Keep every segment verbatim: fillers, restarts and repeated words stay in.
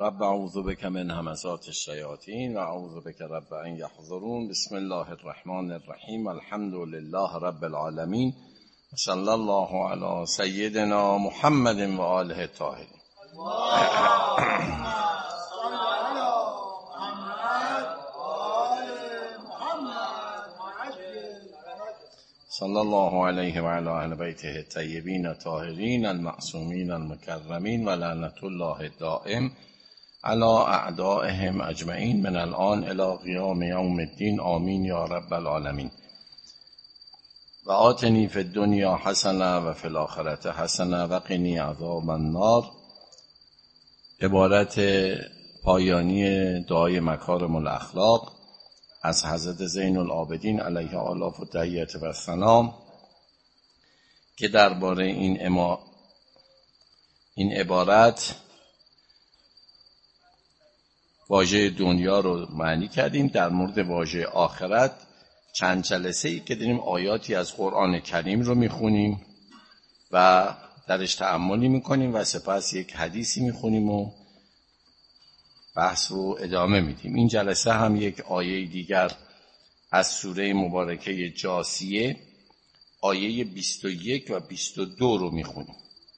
رب اعوذ بک من همزات الشیاطین و اعوذ بک رب ان یحضرون. بسم الله الرحمن الرحیم. الحمد لله رب العالمین و صلی الله علی سیدنا محمد و آله الطاهرین. صلی الله علیه و علی اهل بیته الطیبین الطاهرین المعصومین المکرمین و لعنت الله الدائم علی اعدائهم اجمعین من الان الی قیام یوم الدین. آمین یا رب العالمین. و آتنی فی الدنیا حسنه و فی الاخرة حسنه و قنی عذاب النار. عبارت پایانی دعای مکارم الاخلاق از حضرت زین العابدین علیه آلاف و تحیت و سلام که درباره این اما این عبارت واژه دنیا رو معنی کردیم. در مورد واژه آخرت چند جلسه ای که داریم آیاتی از قرآن کریم رو میخونیم و درش تأملی میکنیم و سپس یک حدیثی میخونیم و بحث رو ادامه میدیم. این جلسه هم یک آیه دیگر از سوره مبارکه جاثیه آیه بیست و یک و بیست و دو رو میخونیم.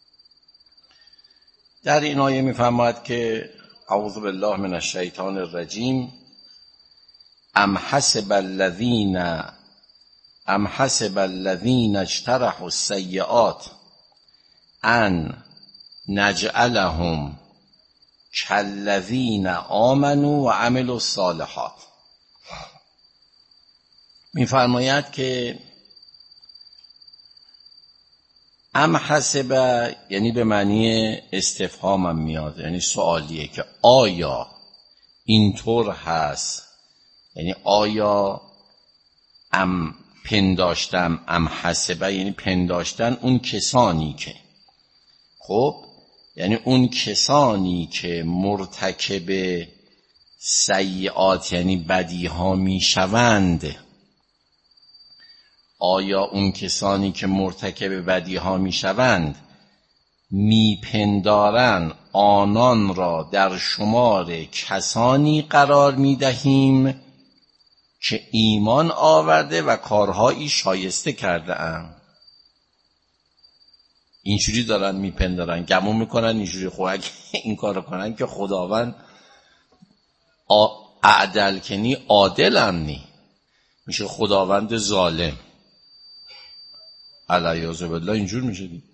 در این آیه میفرماید که اعوذ بالله من الشیطان الرجیم ام حسب الذین ام حسب الذین اجترحوا السیئات ان نجعلهم کالذین آمنوا و عملوا الصالحات. میفرماید که ام حسب یعنی به معنی استفهام هم میاد، یعنی سوالیه که آیا اینطور هست، یعنی آیا ام پنداشتم، ام حسبه یعنی پنداشتن اون کسانی که خب یعنی اون کسانی که مرتکب سیئات یعنی بدیها میشوند، آیا اون کسانی که مرتکب بدیها میشوند میپندارن آنان را در شمار کسانی قرار میدهیم که ایمان آورده و کارهایی شایسته کرده اند. اینجوری دارن میپندارن، گمون میکنن اینجوری خب اگه این کارو کنن که خداوند عدل کنی عادل هم نی میشه خداوند ظالم علیاذ بالله. اینجور میشه دی.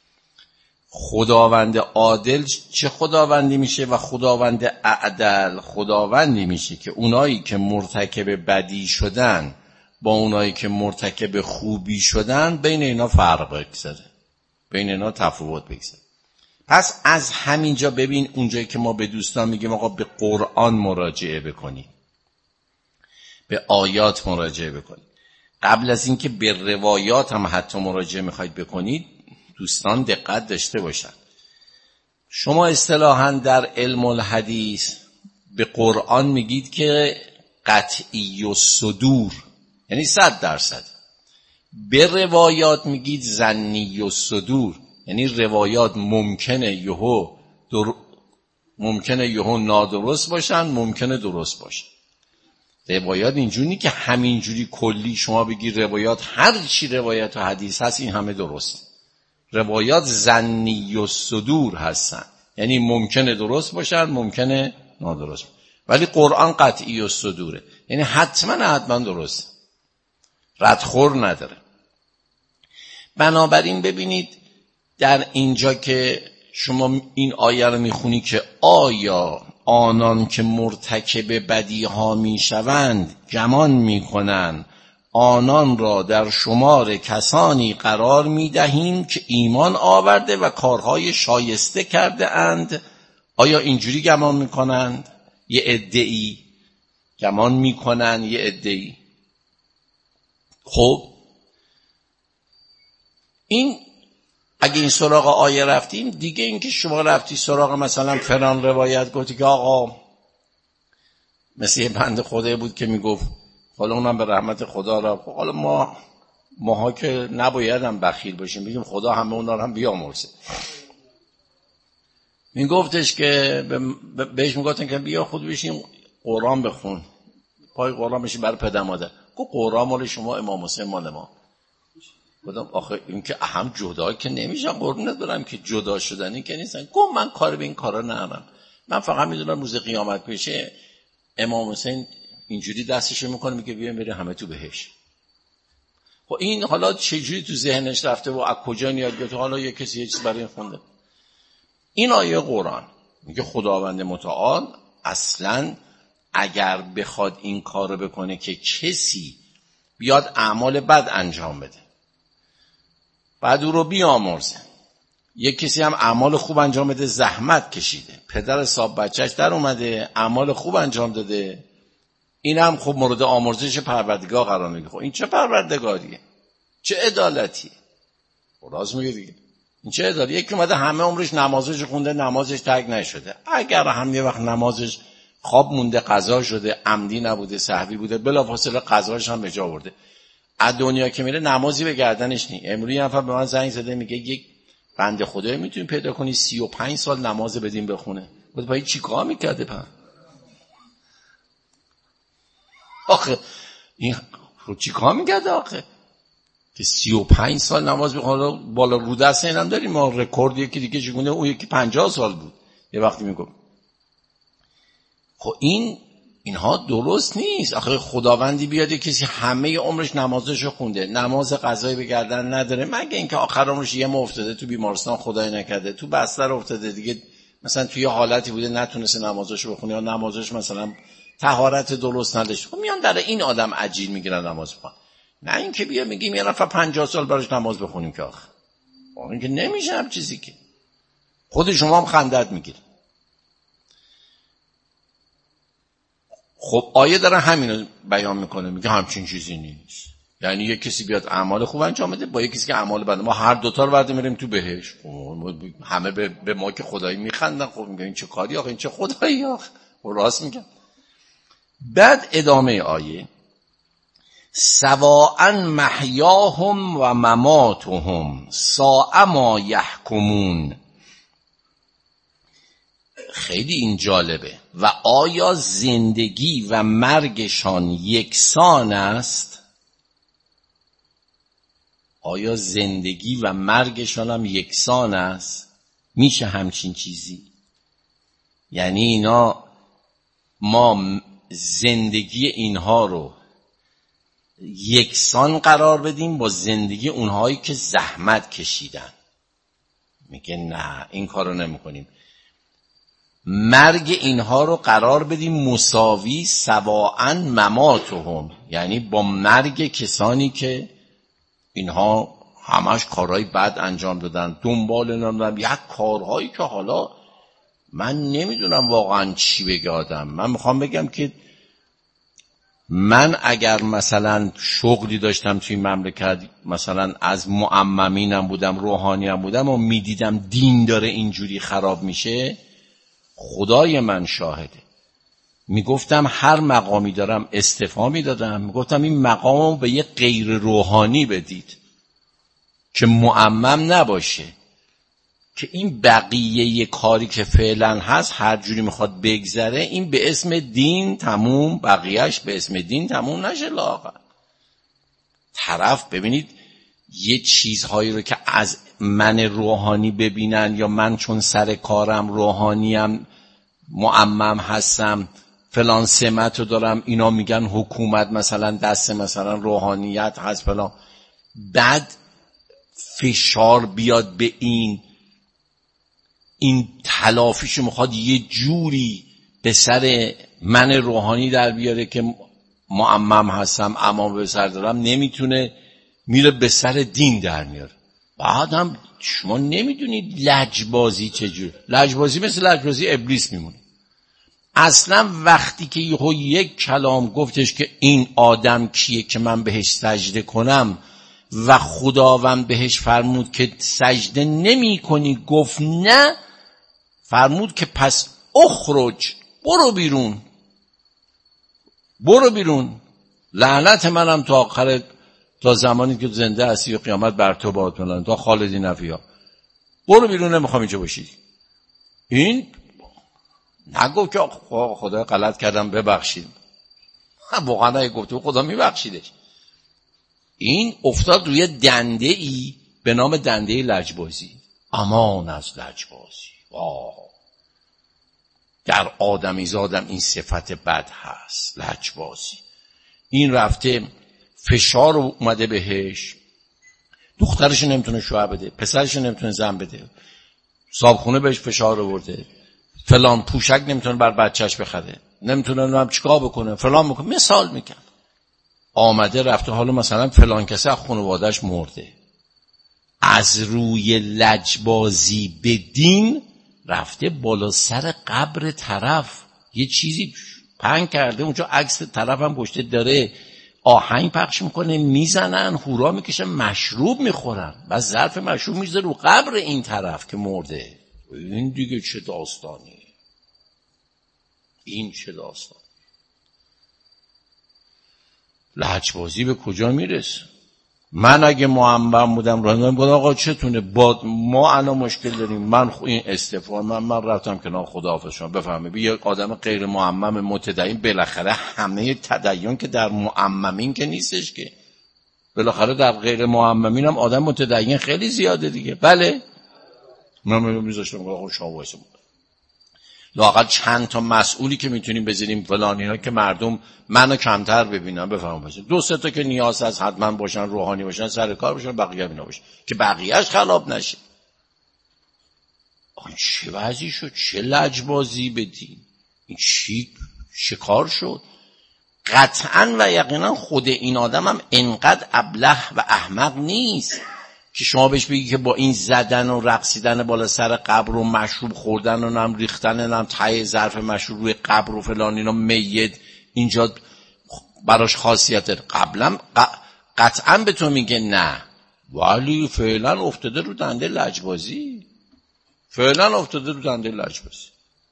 خداوند عادل چه خداوندی میشه و خداوند عدل خداوندی میشه که اونایی که مرتکب بدی شدن با اونایی که مرتکب خوبی شدن بین اینا فرق بگذاره، بین اینا تفاوت بگذاره. پس از همینجا ببین اونجایی که ما به دوستان میگیم آقا به قرآن مراجعه بکنید، به آیات مراجعه بکنید، قبل از اینکه به روایات هم حتی مراجعه میخواید بکنید دوستان دقت داشته باشن. شما اصطلاحاً در علم الحدیث به قرآن میگید که قطعی الصدور یعنی صد درصد، به روایات میگید ظنی الصدور یعنی روایات ممکنه یهو در... ممکنه یهو نادرست باشن، ممکنه درست باشن. روایات اینجوری که همینجوری کلی شما بگی روایات هر چی روایت و حدیث هست این همه درست. روایات ظنی الصدور هستن یعنی ممکنه درست باشن، ممکنه نادرست باشن. ولی قرآن قطعی الصدوره یعنی حتما حتما درست، ردخور نداره. بنابراین ببینید در اینجا که شما این آیه رو میخونی که آیا آنان که مرتکب بدیها میشوند گمان میکنند آنان را در شمار کسانی قرار میدهیم که ایمان آورده و کارهای شایسته کرده اند. آیا اینجوری گمان میکنند؟ یه عده‌ای گمان میکنن، یه عده‌ای. خب این اگه این سراغ آیه رفتیم دیگه، این که شما رفتی سراغ مثلا فلان روایت گفتی که آقا مثل یه بنده خدایی بود که میگفت حالا اونم به رحمت خدا را، حالا ما ماها که نباید هم بخیل باشیم بگیم خدا همه اونا رو هم بیامرزه. میگفتش که بهش میگفتن که بیا خود بشین قرآن بخون، پای قرآن بشین برای پدر مادر. گفت قرآن مال شما، امام حسین مال ما. گفتم آخه این که اهم جدا که نمیشن، قربونت برم که جدا شدنی که نیستن. گفت من کار به این کارا ندارم، من فقط میدونم روز قیامت بشه امام حسین اینجوری دستشو میکنه میگه بیا میره همه تو بهش. خب این حالا چجوری تو ذهنش رفته و از کجا یاد گرفته؟ حالا یه کسی یه چیز برای این خونده. این آیه قرآن میگه خداوند متعال اصلا اگر بخواد این کارو بکنه که کسی بیاد اعمال بد انجام بده بعد او رو بیامرزه، یک کسی هم اعمال خوب انجام بده، زحمت کشیده، پدر صاحب بچهش در اومده اعمال خوب انجام داده، این هم خب مورد آمرزش پروردگار قرار میگیره. خب این چه پروردگاریه؟ چه عدالتیه؟ راست میگه دیگه. این چه عدالتیه؟ یکی اومده همه عمرش نمازش خونده، نمازش ترک نشده. اگر هم یه وقت نمازش خواب مونده، قضا شده، عمدی نبوده، سهوی بوده، بلافاصله قضاش هم به جا آورده، از دنیا که میره نمازی به گردنش نی. امروز یه نفر به من زنگ زده میگه یک بنده خدایی میتونی پیدا کنی سی و پنج سال نماز بدیم بخونه. بود باید چی کار میکرده پس؟ آخه این رو چی کار میکرده آخه که سی و پنج سال نماز بخونه؟ بالا رو دست اینم داریم ما رکورد، یکی دیگه چگونه اون یکی پنجاه سال بود یه وقتی میگم. خب این اینها درست نیست. آخه خداوندی بیاده کسی همه عمرش نمازشو خونده، نماز قضایی به گردن نداره، مگه اینکه آخر عمرش یه ماه افتاده تو بیمارستان، خدای نکرده تو بستر افتاده دیگه، مثلا توی حالتی بوده نتونسته نمازشو بخونه یا نمازش مثلا طهارت درست نداشت، خب میان در این آدم اجیر میگیرن نماز بخون. نه اینکه بیا میگیم یه نفر پنجاه سال براش نماز بخونیم که آخه این که نمیشه هم چیزی که خود شما هم خندت میگیره. خب آیه داره همینو بیان میکنه، میگه همچین چیزی نیست. یعنی یک کسی بیاد اعمال خوب انجام بده با یک کسی که اعمال بد، ما هر دوتا رو برده میریم تو بهش. همه به, به ما که خدایی میخندن. خب میگه این چه کاری آخه، این چه خدایی آخه. و راست میگن. بعد ادامه آیه سواء محیاهم و مماتهم ساء ما یحکمون. خیلی این جالبه. و آیا زندگی و مرگشان یکسان است؟ آیا زندگی و مرگشان هم یکسان است؟ میشه همچین چیزی؟ یعنی اینا ما زندگی اینها رو یکسان قرار بدیم با زندگی اونهایی که زحمت کشیدن؟ میگه نه این کارو نمی کنیم. مرگ اینها رو قرار بدیم مساوی سواء مماتهم، یعنی با مرگ کسانی که اینها همش کارهای بد انجام دادن، دنبال نمیدونم یک کارهایی که حالا من نمیدونم واقعا چی بگه آدم. من میخوام بگم که من اگر مثلا شغلی داشتم توی مملکت، مثلا از معممینم بودم، روحانیم بودم و میدیدم دین داره اینجوری خراب میشه، خدای من شاهده، میگفتم هر مقامی دارم استعفا میدادم، میگفتم این مقامو به یه غیر روحانی بدید که معمم نباشه، که این بقیه کاری که فعلا هست هر جوری میخواد بگذره این به اسم دین تموم، بقیهش به اسم دین تموم نشه. لااقل طرف ببینید یه چیزهایی رو که از من روحانی ببینن، یا من چون سر کارم روحانیم معمم هستم فلان سمت رو دارم، اینا میگن حکومت مثلا دست مثلا روحانیت هست فلان، بعد فشار بیاد به این این تلافیشو میخواد یه جوری به سر من روحانی در بیاره که معمم هستم اما به سر دارم، نمیتونه، میره به سر دین در میاره. بعد هم شما نمیدونید لجبازی چجور، لجبازی مثل لجبازی ابلیس میمونه. اصلا وقتی که یهو یک کلام گفتش که این آدم کیه که من بهش سجده کنم و خداوند بهش فرمود که سجده نمی کنی، گفت نه، فرمود که پس اخرج، برو بیرون، برو بیرون، لعنت منم تا آخر، تا زمانی که زنده هستی و قیامت بر تو باد، تا خالدین فیها، برو بیرون، نمیخوام اینجا باشی. این نگو که خدا غلط کردم ببخشید، واقعا اگه گفت خدا میبخشیدش. این افتاد روی دنده ای به نام دنده لجبازی. امان از لجبازی. واه، در آدمی زادم این صفت بد هست، لجبازی. این رفته فشار رو اومده بهش، دخترش نمیتونه شوهر بده، پسرش نمیتونه زن بده، صابخونه بهش فشار آورده، فلان پوشک نمیتونه بر بچهش بخره، نمیتونه نمیدونم چیکار بکنه، فلان بکنه. مثال میگم، آمده رفته حالا مثلا فلان کسی از خانواده‌اش مرده، از روی لجبازی به دین رفته بالا سر قبر طرف یه چیزی پنگ کرده، اونجا عکس طرف هم گشته، داره آهنگ پخش میکنه، میزنن، هورا میکشن، مشروب میخورن، بعد ظرف مشروب میذاره رو قبر این طرف که مرده. این دیگه چه داستانی؟ این چه داستان؟ لجبازی به کجا میرسه؟ من اگه معمم بودم راندم گفتم آقا چتونه با ما الان مشکل داریم، من این استفاده من من رفتم کنار، خداحافظ شما بفهمید. یه آدم غیر معمم متدین، بالاخره همه تدین که در معممین که نیستش که، بالاخره در غیر معممین هم آدم متدین خیلی زیاده دیگه. بله من میذاشتم آقا شما وایسم، لااقل چند تا مسئولی که میتونیم بذاریم فلان اینا که مردم منو کمتر ببینن، بفهمن دو سه تا که نیاز هست حتما باشن، روحانی باشن، سر کار باشن، بقیه اینا باشن که بقیه‌اش خراب نشه. آن چه وضعی شد؟ چه لجبازی بدین؟ این چی شکار شد؟ قطعا و یقینا خود این آدم هم انقدر ابله و احمق نیست که شما بهش بگی که با این زدن و رقصیدن بالا سر قبر و مشروب خوردن و نم ریختن نم ته ظرف مشروب روی قبر و فلان اینا میت اینجا براش خاصیت داره. قبلا قطعا به تو میگه نه، ولی فعلا افتاده رو دنده لجبازی، فعلا افتاده رو دنده لجبازی.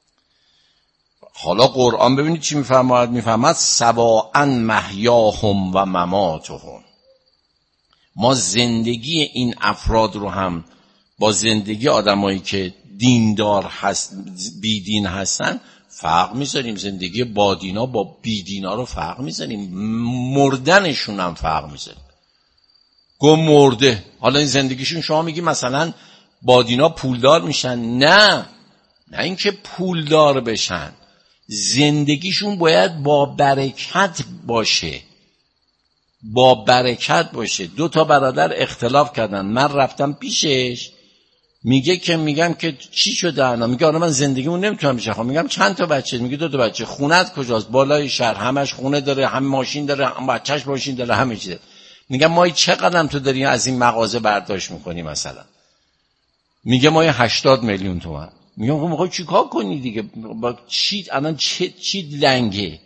حالا قرآن ببینید چی میفرماید، میفرماید سواء محیاهم و مماتهم. ما زندگی این افراد رو هم با زندگی آدمایی که دیندار هست بیدین هستن فرق میذاریم، زندگی بادینا با بیدینا رو فرق میذاریم، مردنشون هم فرق میذاریم. گو مرده، حالا این زندگیشون شما میگی مثلا بادینا پولدار میشن، نه نه اینکه پولدار بشن، زندگیشون باید با برکت باشه، با برکت باشه. دو تا برادر اختلاف کردن، من رفتم پیشش، میگه که میگم که چی شده انا؟ میگه آره من زندگیمون نمیتونم بچرخونم. میگم چند تا بچه؟ میگه دو تا بچه. خونت کجاست؟ بالای شهر، همش خونه داره، هم ماشین داره، هم بچهش ماشین داره، همه چی داره. میگم ما چقدرم تو داری از این مغازه برداشت میکنی مثلا؟ میگه ما هشتاد میلیون تومان. میگم خب میخوای چیکار کنی دیگه؟ با چی الان چه چی لنگه؟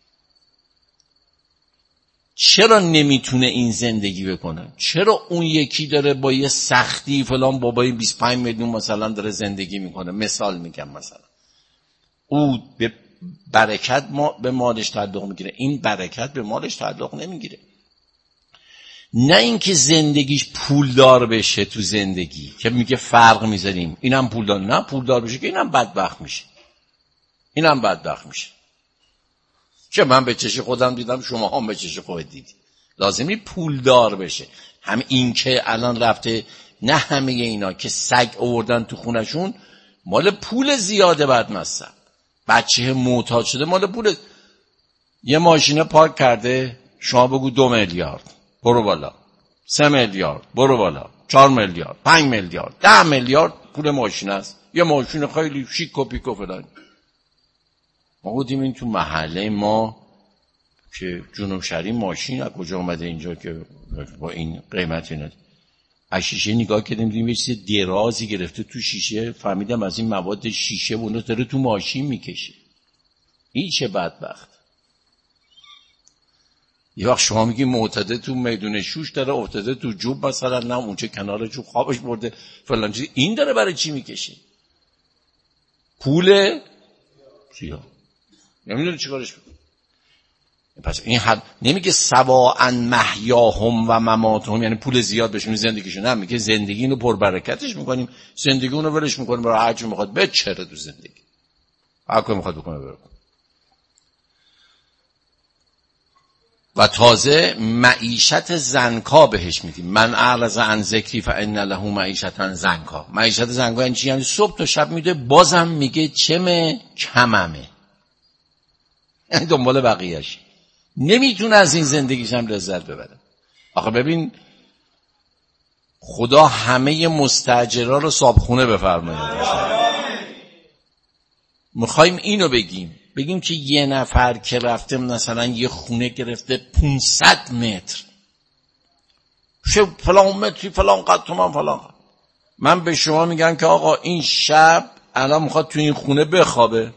چرا نمیتونه این زندگی بکنه؟ چرا اون یکی داره با یه سختی فلان بابای بیست و پنج میلیون مثلا داره زندگی میکنه؟ مثال میگم، مثلا او به برکت ما به مالش تعلق میگیره، این برکت به مالش تعلق نمیگیره. نه اینکه زندگیش پولدار بشه تو زندگی که میگه فرق میذاریم، اینم پولدار، نه پولدار بشه که اینم بدبخت میشه، اینم بدبخت میشه. که من به چشم خودم دیدم، شما هم به چشم خودت دیدی. لازمی پولدار بشه. هم این که الان رفته، نه همه اینا که سگ آوردن تو خونشون مال پول زیاده، بعد مثلا بچه معتاد شده مال پول. یه ماشین پارک کرده، شما بگو دو میلیارد برو بالا، سه میلیارد برو بالا، چهار میلیارد، پنج میلیارد، ده میلیارد پول ماشین است. یه ماشین خیلی شیک و پیک و فلان. ما بودیم این تو محله ما که جنوب شهری ماشین از کجا اومده اینجا که با این قیمت اینا، از شیشه نگاه کردیم دیدیم یه چیز درازی گرفته تو شیشه، فهمیدم از این مواد شیشه اونو داره تو ماشین میکشه. این چه بدبخت. یه وقت شما میگی معتاده تو میدون شوش داره افتاده تو جوب مثلا، نه اونچه کنار جوب خوابش برده فلان چیز، این داره برای چی میکشه؟ پول چیا؟ نمیدونه چی کارش بکنه. پس این حد نمیگه سواء محیاهم و مماتهم، یعنی پول زیاد بشون زندگیشون، نه، میگه زندگی اینو پربرکتش میکنیم، زندگی اونو ولش میکنیم برای هر چی میخواد بچره تو زندگی، هر کاری میخواد بکنه بره. و تازه معیشت زنکا بهش میدیم. من اعرض عن ذکری فان له معیشتا زنکا. معیشت زنکا یعنی چی؟ یعنی صبح تا شب میده بازم میگه چمه کممه، یعنی دنبال بقیه‌اش، نمیتونه از این زندگیش هم لذت ببره. آخه ببین خدا همه مستاجرها رو صابخونه بفرماید. میخوایم اینو بگیم بگیم که یه نفر که رفته مثلا یه خونه گرفته پانصد متر شه فلان متری فلان قد تومن فلان قد. من به شما میگم که آقا این شب الان میخواد تو این خونه بخوابه،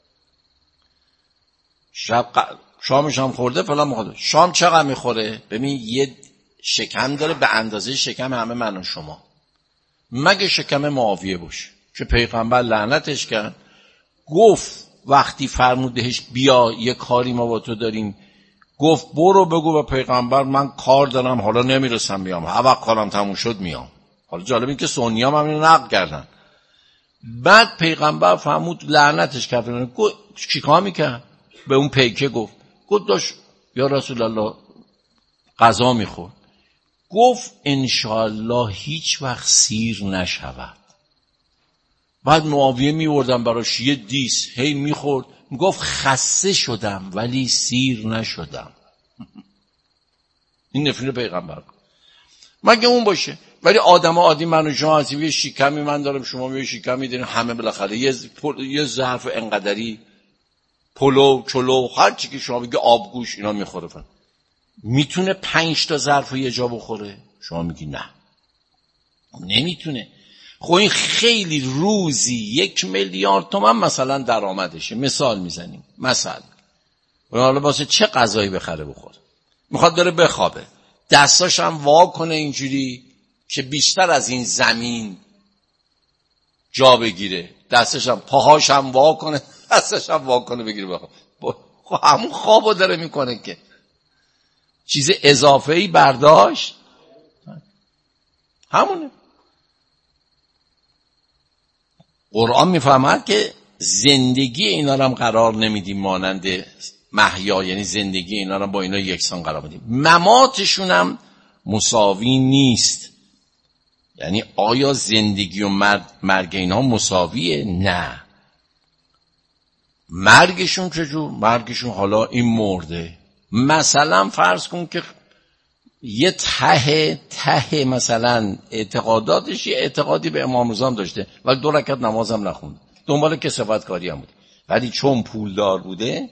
شب ق... شامش هم خورده فلان میخواد. شام چقدر میخوره؟ ببین یه شکم داره به اندازه شکم همه من و شما، مگه شکم معاویه باشه که پیغمبر لعنتش کرد، گفت وقتی فرمودهش بیا یه کاری ما با تو داریم، گفت برو بگو به پیغمبر من کار دارم حالا نمیرسم بیام، هر وقت کارم تموم شد میام. حالا جالب این که سنی هم اینو نقل کردن. بعد پیغمبر فرمود لعنتش کرد، گفت چیکار میکرد؟ به اون پیکه گفت گفت داشت یا رسول الله غذا میخورد، گفت انشاءالله هیچ وقت سیر نشود. بعد معاویه میوردن براش یه دیس، هی میخورد، میگفت خسته شدم ولی سیر نشدم. این نفرین پیغمبر مگه اون باشه؟ ولی آدم عادی من و شما هستیم، یه شکمی من دارم شما یه شکمی دارین، همه بالاخره یه یه ظرف انقدری پلو چلو هر چی که شما بگی آبگوش اینا میخوره. فن میتونه پنج تا ظرف یه جا بخوره؟ شما میگی نه نمیتونه. خب این خیلی روزی یک میلیارد تومان مثلا درآمدشه، مثال میزنیم مثلا، حالا واسه چه غذایی بخره بخوره؟ میخواد داره بخوابه، دستاش هم وا کنه اینجوری که بیشتر از این زمین جا بگیره، دستش هم پاهاش هم وا کنه، دستش هم وا کنه بگیره بخواب. خب همون خوابو داره میکنه که چیز اضافه‌ای برداشت همونه. قرآن میفهمد که زندگی اینا رو هم قرار نمیدیم مانند محیا، یعنی زندگی اینا رو با اینا یکسان قرار میدیم، مماتشون هم مساوی نیست. یعنی آیا زندگی و مرگ اینا مساویه؟ نه. مرگشون چجور؟ مرگشون حالا این مرده، مثلا فرض کن که یه ته ته مثلا اعتقاداتش یه اعتقادی به امام رضا داشته ولی دو رکعت نمازم نخونده، دنبال کسافت کاری هم بوده، ولی چون پولدار بوده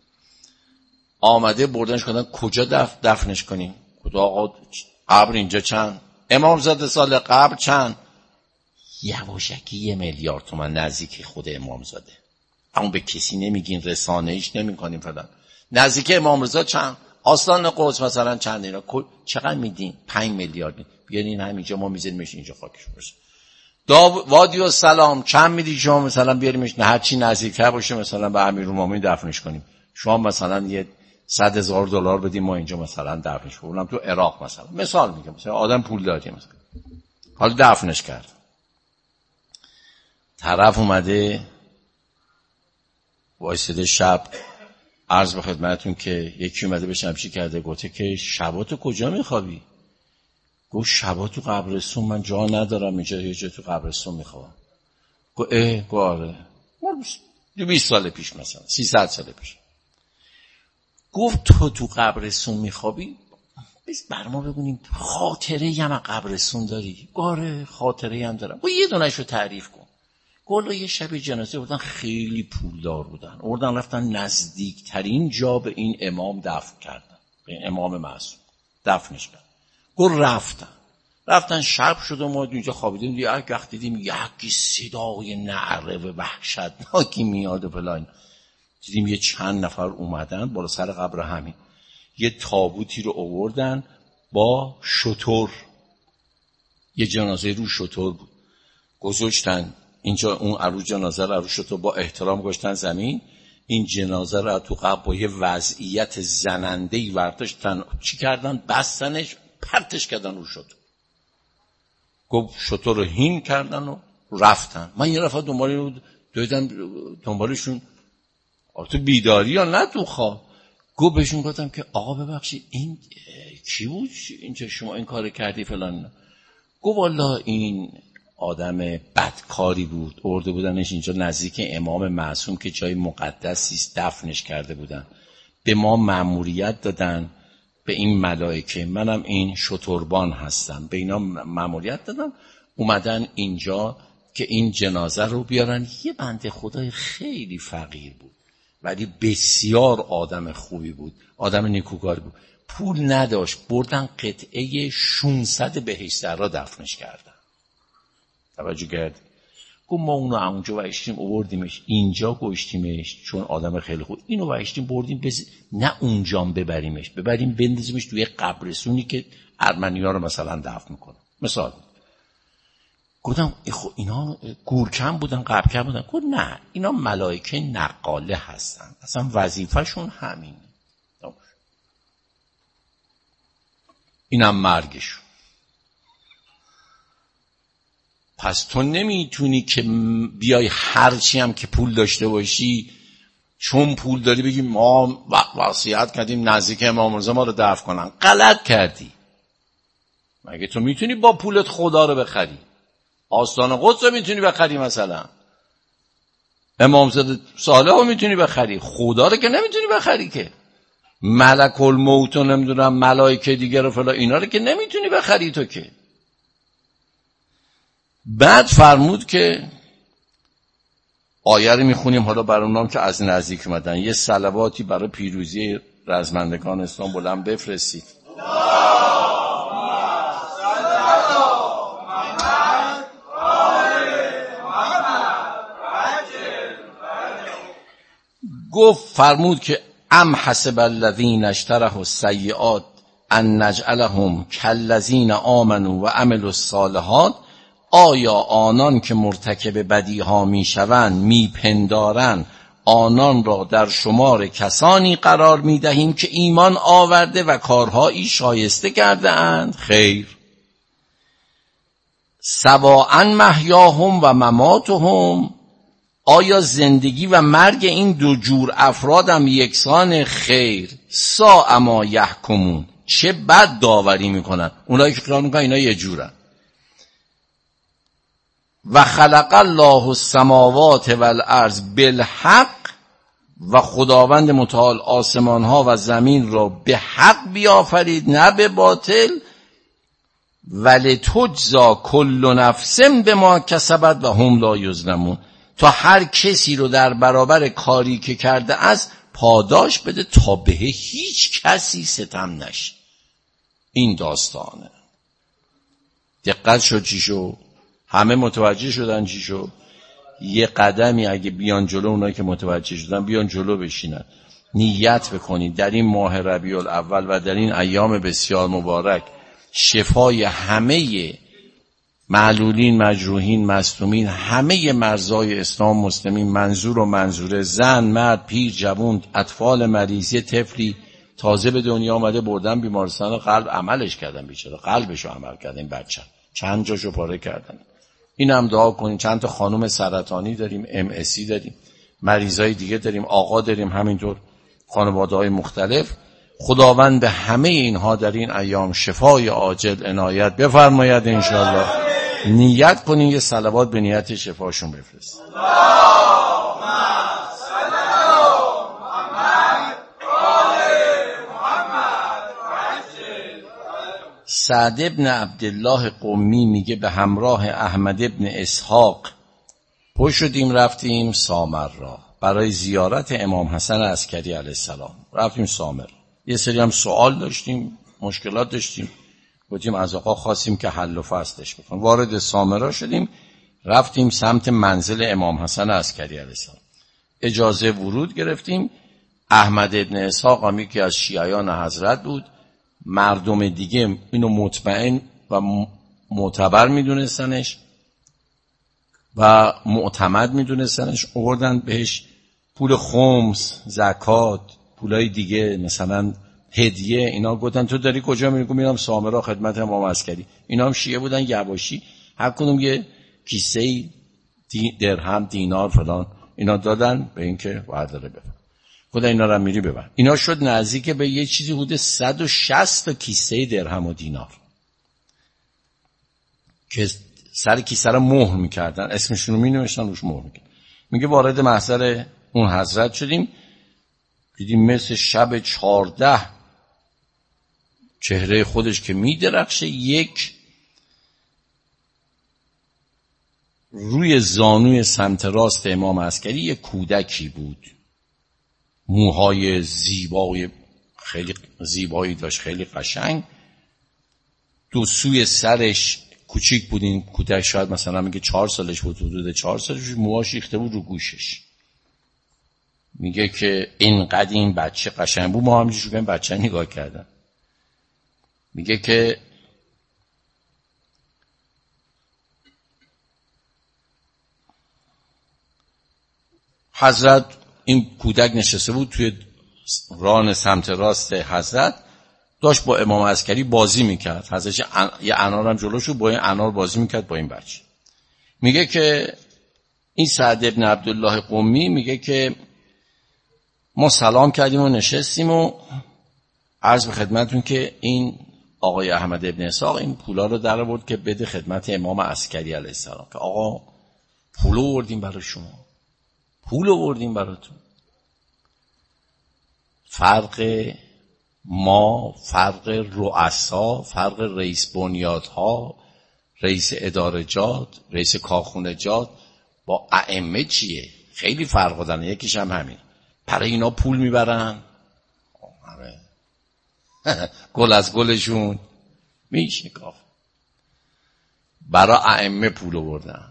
آمده بردنش کردن کجا دف دفنش کنیم؟ خدا آقا قبر اینجا چند؟ امام زاده سال قبر چند؟ یواشکی یه میلیارد تومان نزدیک خود امام زاده، اما به کسی نمیگین، رسانه ایش نمی کنیم فلان. نزدیک امام رضا چند؟ آستان قدس مثلا چند؟ اینا چقدر میدین؟ پنج میلیارد. بیارین همینجا ما میذاریمش اینجا خاکش باشه. وادی و سلام چند میدی شما مثلا بیاریمش هر چی نزدیکتر باشه مثلا به امیرالمومنین دفنش کنیم، شما مثلا یه صد هزار دلار بدیم ما اینجا مثلا دفنش کنیم، اونم تو عراق مثلا، مثال میگم، مثلا آدم پول داره مثلا، حالا دفنش کرد، طرف اومده وایساده شب، عرض به خدمتتون که یکی اومده بهش همچی کرده، گفته که شبا تو کجا میخوابی؟ گفت شبا تو قبرستون، من جا ندارم اینجا، یه جا تو قبرستون میخوابم. گفت اه گفت آره، بیست سال پیش مثلا سیصد سال پیش. گفت تو تو قبرستون میخوابی؟ بس بر ما بگونیم خاطره ای هم قبرستون داری؟ آره خاطره ای هم دارم. گفت یه دونه‌شو تعریف کن. گفت یه شب جنازه بودن، خیلی پولدار بودن، اوردن رفتن نزدیکترین جا به این امام دفن کردن، به این امام معصوم دفنش کردن. گفت رفتن رفتن شب شد و ما اینجا خوابیدیم، یک وقت دیدیم یکی صدای نعره و وحشتناکی میاد و فلان، دیدیم یه چند نفر اومدن بالا سر قبر همین، یه تابوتی رو آوردن با شتر، یه جنازه رو شتر بود، گذاشتن اینجا، اون عروج جنازه رو عروج شتر با احترام گذاشتن زمین، این جنازه رو تو قبر با یه وضعیت زنندهی ورداشتن، چی کردن؟ بستنش، پرتش کردن رو شطور. گفت شطور رو هین کردن و رفتن. من یه رفت دنبالی رو دویدم دنبالشون، تو بیداری یا نه تو خواب. گفت بهشون گفتم که آقا ببخشید این کی بود اینجا شما این کار کردی فلان؟ گفت والله این آدم بدکاری بود، ارده بودنش اینجا نزدیک امام معصوم که جای مقدسی است، دفنش کرده بودن، به ما مأموریت دادن، به این ملائکه، منم این شتربان هستم، به اینا مأموریت دادن اومدن اینجا که این جنازه رو بیارن. یه بنده خدای خیلی فقیر بود ولی بسیار آدم خوبی بود، آدم نیکوکاری بود، پول نداشت، بردن قطعه ششصد بهشت را دفنش کردن. توجه کرد؟ گفت ما اونو اونجا وحشتیم آوردیمش اینجا گشتیمش چون آدم خیلی خوب، اینو وحشتیم بردیم بز... نه اونجام ببریمش، ببریم بندازیمش توی قبرستونی که ارمنی‌ها رو مثلا دفن میکنه مثال. گفتم اینا گورکن بودن قبرکن بودن؟ گفت نه اینا ملائکه نقاله هستن، اصلا وظیفه‌شون همینه، اینم مرگشون. پس تو نمیتونی که بیای هرچی هم که پول داشته باشی چون پول داری بگی ما وصیت کردیم نزدیک امام رضا ما رو دفن کنن. غلط کردی. مگه تو میتونی با پولت خدا رو بخری؟ آستان قدس رو میتونی بخری؟ مثلا امام صالح رو میتونی بخری، خدا رو که نمیتونی بخری که. ملک الموت رو نمیدونم ملائکه دیگه رو فلا اینا رو که نمیتونی بخری تو که. بعد فرمود که آیه رو میخونیم حالا برای اونام که از نزدیک اومدن، یه صلواتی برای پیروزی رزمندگان اسلام بلند بفرستید. گفت فرمود که ام حسب الذین اجترحوا السیئات ان نجعلهم کالذین آمنوا و عملوا الصالحات، آیا آنان که مرتکب بدیها میشوند میپندارند آنان را در شمار کسانی قرار میدهیم که ایمان آورده و کارهایی شایسته کرده اند؟ خیر. سواء محیاهم و مماتهم، آیا زندگی و مرگ این دو جور افرادم یکسان؟ خیر. ساء ما یحکمون، چه بد داوری میکنن اونایی که خیال میکنن اینا یه جورن. و خلق الله السماوات والارض بالحق، و خداوند متعال آسمان ها و زمین را به حق بیافرید نه به باطل. ولتجزا کل نفس بما کسبت و هم لا یظلمون، تا هر کسی رو در برابر کاری که کرده است پاداش بده تا به هیچ کسی ستم نشه. این داستانه. دقت شد چی شو؟ همه متوجه شدن چی شو؟ یه قدمی اگه بیان جلو، اونایی که متوجه شدن بیان جلو بشینن، نیت بکنید در این ماه ربیع الاول و در این ایام بسیار مبارک شفای همه معلولین، مجروحین، مصدومین، همه مرزای اسلام مسلمین، منظور و منظوره، زن، مرد، پیر، جوان، اطفال مریضی، طفلی تازه به دنیا آمده بردن بیمارستان قلب عملش کردن، بیچاره قلبشو عمل کردن، این بچه چند جاشو پاره کردن. این هم دعا کنیم. چند تا خانم سرطانی داریم، ام اسی داریم، مریضای دیگه داریم، آقا داریم، همینطور خانواده‌های مختلف. خداوند به همه اینها در این ایام شفای عاجل عنایت بفرماید انشاءالله. نیت کنین یه صلوات به نیت شفاشون بفرست. سعد ابن عبدالله قمی میگه به همراه احمد ابن اسحاق پا شدیم رفتیم سامر را برای زیارت امام حسن عسکری علیه السلام. رفتیم سامر، یه سری هم سوال داشتیم، مشکلات داشتیم، گفتیم از آقا خواستیم که حل و فصلش بکنیم. وارد سامرا شدیم، رفتیم سمت منزل امام حسن عسکری علیه السلام، اجازه ورود گرفتیم. احمد ابن اسحاق هم یکی از شیعیان حضرت بود، مردم دیگه اینو مطمئن و معتبر میدونستنش و معتمد میدونستنش، آوردن بهش پول خمس، زکات، پولای دیگه مثلا هدیه، اینا گفتن تو داری کجا میری؟ گفتم میرم سامرا خدمت امام عسکری. اینا هم شیعه بودن یواشی، هر کدوم یه کیسه دی درهم دینار فلان اینا دادن به اینکه برداره ببر. خدا اینا رو میری ببر. اینا شد نزدیک به یه چیزی حدود صد و شصت تا کیسه درهم و دینار که سر کیسه رو مهر میکردن، اسمشون رو مینوشتن روش مهر میکردن. میگه وارد محضر اون حضرت شدیم، دیدیم مثل شب چارده چهره خودش که میدرخشه، یک روی زانوی سمت راست امام عسکری یک کودکی بود، موهای زیبای خیلی زیبایی داشت، خیلی قشنگ، دو سوی سرش کوچیک بود، این کودک شاید مثلا میگه چهار سالش بود، حدود چهار سالش، موهاش ریخته بود رو گوشش. میگه که اینقدر این بچه قشنگ بود، ما همینجوری به این بچه نگاه کردن. میگه که حضرت، این کودک نشسته بود توی ران سمت راست حضرت، داشت با امام عسکری بازی میکرد. حضرت یه انار هم جلوش بود، با این انار بازی میکرد با این بچه. میگه که این سعد ابن عبدالله قمی میگه که ما سلام کردیم و نشستیم و عرض به خدمتون که این آقای احمد ابن اسحاق این پولا رو در آورد که بده خدمت امام عسکری علیه السلام، که آقا پول آوردیم برای شما، پول آوردیم براتون. فرق ما، فرق رؤسا، فرق رئیس بنیادها، رئیس ادارجات، رئیس کارخونجات با ائمه چیه؟ خیلی فرق دارن. یکیش هم همین، برای اینا پول میبرن، گل از گلشون میشه کاف، برای ائمه پول آوردن.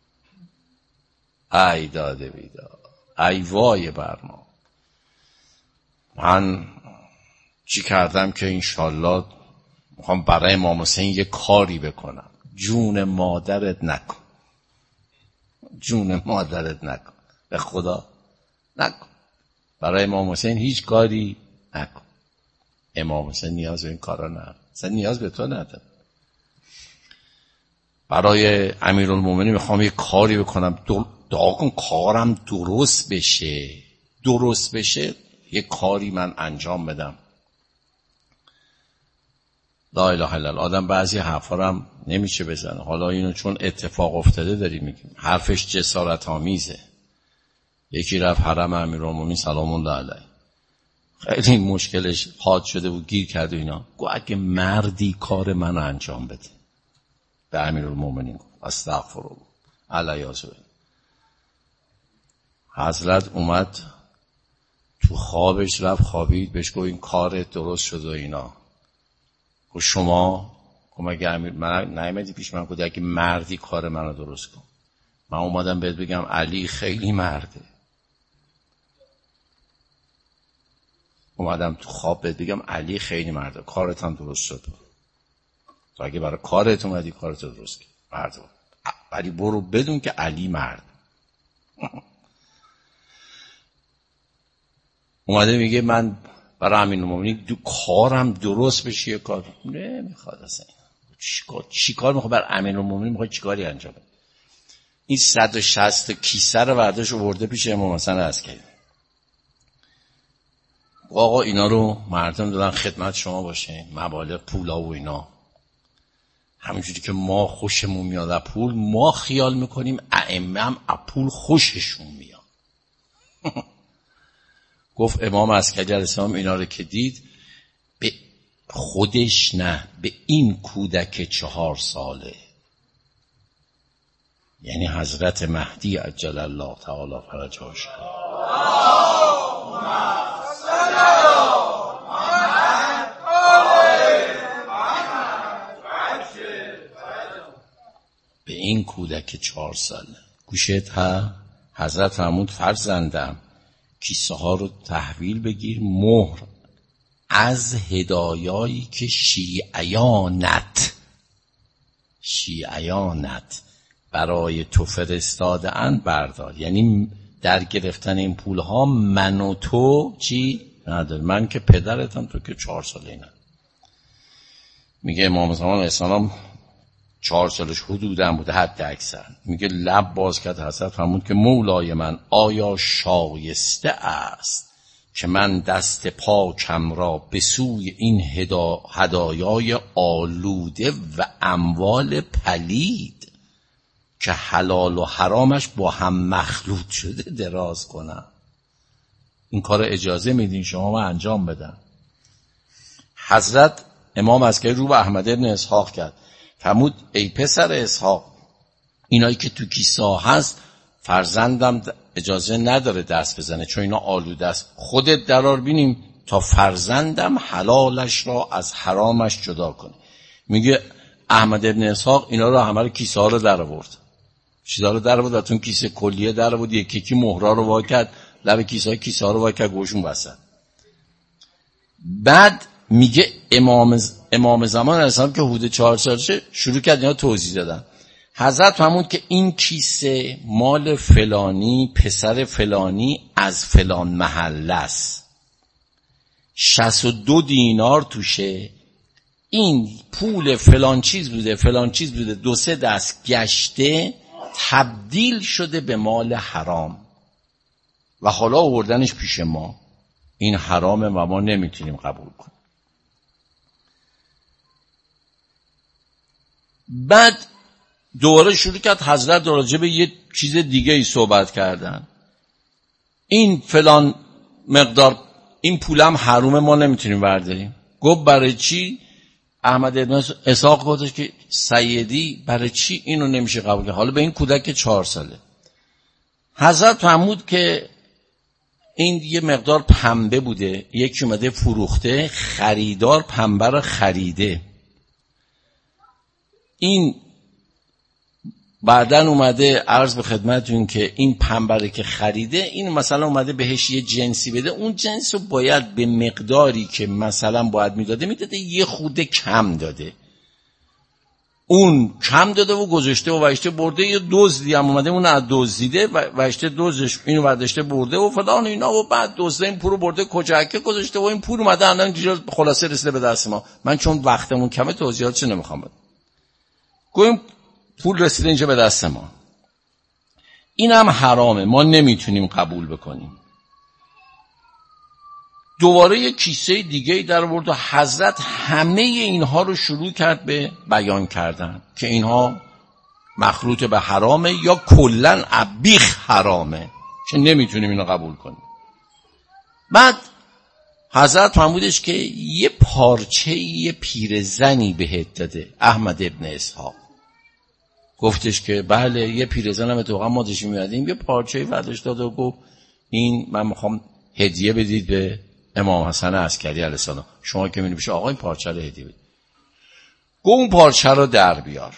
ای داده بیداد، ای وای بر ما. من چی کردم که انشالله میخوام برای امام حسین یه کاری بکنم. جون مادرت نکن، جون مادرت نکن، به خدا نکن. برای امام حسین هیچ کاری نکن. امام حسین نیاز به این کارا نداره، اصلا نیاز به تو نداره. برای امیرالمومنین میخوام یه کاری بکنم، دعا کن کارم درست بشه، درست بشه یه کاری من انجام بدم. لا اله الا الله. آدم بعضی حرفا رو هم نمیشه بزنه. حالا اینو چون اتفاق افتاده داریم میگیم، حرفش جسارت آمیزه. یکی رفت حرم امیرالمومنین سلام الله علیه، خیلی مشکلش حاد شده و گیر کرد و اینا، گو اگه مردی کار من انجام بده. به امیرالمومنین گفت استغفرالله علیه السلام. حضرت اومد تو خوابش، رفت خوابید، بهش گفت این کارت درست شد و اینا. گفت شما گفت مگه امیر من نیامدی پیش من گفت اگه مردی کار منو درست کن. من اومدم بهت بگم علی خیلی مرده. اومدم تو خواب بهت بگم علی خیلی مرده، کارت هم درست شد. تو اگه برای کارت اومدی کارت درست کن، مرد. ولی برو بدون که علی مرد. اومده میگه من برای امیرالمومنین دو کارم درست بشه، کار نمیخواد اصلا. چیکار چیکار میخواد برای امیرالمومنین؟ میخواد چیکاری انجام بده؟ این صد و شصت کیسه رو برداشت آورده پیش امام حسین عسکری. آقا اینا رو مردم دادن خدمت شما باشه، مبالغ پولا و اینا. همینجوری که ما خوشمون میاد از پول، ما خیال میکنیم ائمه هم از پول خوششون میاد. گفت امام عسکری علیه السلام اینا رو که دید، به خودش نه، به این کودک چهار ساله، یعنی حضرت مهدی عجل الله تعالی فرجه شریف، به این کودک چهار ساله گوشت ها. حضرت فرمود فرزندم کیسه ها رو تحویل بگیر، مهر از هدایایی که شیعیانت شیعیانت برای تو فرستاده اند بردار. یعنی در گرفتن این پول ها من و تو چی نداره. من که پدرتم، تو که چهار ساله نه. میگه امام زمان علیه السلام چهار سالش حدوداً بوده حد اکثر. میگه لب باز کرد حضرت فرمود که مولای من آیا شایسته است که من دست پاکم را به سوی این هدا هدایای آلوده و اموال پلید که حلال و حرامش با هم مخلوط شده دراز کنم؟ این کار اجازه میدین شما من انجام بدم؟ حضرت امام عسکری رو به احمد ابن اسحاق کرد، فرمود ای پسر اسحاق، اینایی که تو کیسه ها هست فرزندم اجازه نداره دست بزنه چون اینا آلوده است، خودت درار بینیم تا فرزندم حلالش را از حرامش جدا کنه. میگه احمد ابن اسحاق اینا رو همه رو کیسه ها رو در آورد، چیزا رو در آورد، اون کیسه کلیه در آورد، یکی یکی مهرا رو وا کرد، لب کیسه ها کیسه ها رو وا کرد، گوشون وسط. بعد میگه امام امام زمان علیه السلام که حدود چهار سالشه شروع کرد اینا توضیح دادن. حضرت فرمود که این کیسه مال فلانی پسر فلانی از فلان محله است، شصت و دو دینار توشه، این پول فلان چیز بوده فلان چیز بوده، دو سه دست گشته تبدیل شده به مال حرام و حالا آوردنش پیش ما، این حرامه و ما نمیتونیم قبول کنیم. بعد دوباره شروع کرد حضرت راجع به یه چیز دیگه ای صحبت کردن. این فلان مقدار این پولم حرومه ما نمیتونیم برداریم. گفت برای چی؟ احمد ابن اسحاق گفتش که سیدی برای چی اینو نمیشه قبول کرد؟ حالا به این کودک چهار ساله. حضرت فرمود که این یه مقدار پنبه بوده، یکی اومده فروخته، خریدار پنبه رو خریده، این بعدن اومده عرض به خدمتون که این پنبه که خریده این مثلا اومده بهش یه جنسی بده، اون جنس رو باید به مقداری که مثلا باید میداده میداده یه خورده کم داده، اون کم داده و گذاشته و وشته برده، یه دزدی هم اومده اون از دزدیده و وشته دزدش اینو برداشته برده و فلان اینا و بعد دزده این پولو برده کجاکه گذاشته و این پول اومده الان اینجوری خلاصه رسیده به دست ما. من چون وقتمون کمه توضیحاتش نمیخوام بدم. گویم پول رسیده اینجا به دست ما، این هم حرامه، ما نمیتونیم قبول بکنیم. دوباره یک کیسه دیگه در آورد و حضرت همه اینها رو شروع کرد به بیان کردن که اینها مخلوط به حرامه یا کلن ابیخ حرامه که نمیتونیم اینو قبول کنیم. بعد حضرت فرمودش که یه پارچه یه پیرزنی بهت داده احمد ابن اسحاق. گفتش که بله یه پیرزن هم اتفاقا ما داشتیم میادیم یه پارچه برداشت داد و گفت این من میخوام هدیه بدید به امام حسن عسکری علیه السلام، شما که می‌بینید آقا این پارچه رو هدیه بدید. گفت اون پارچه رو در بیار.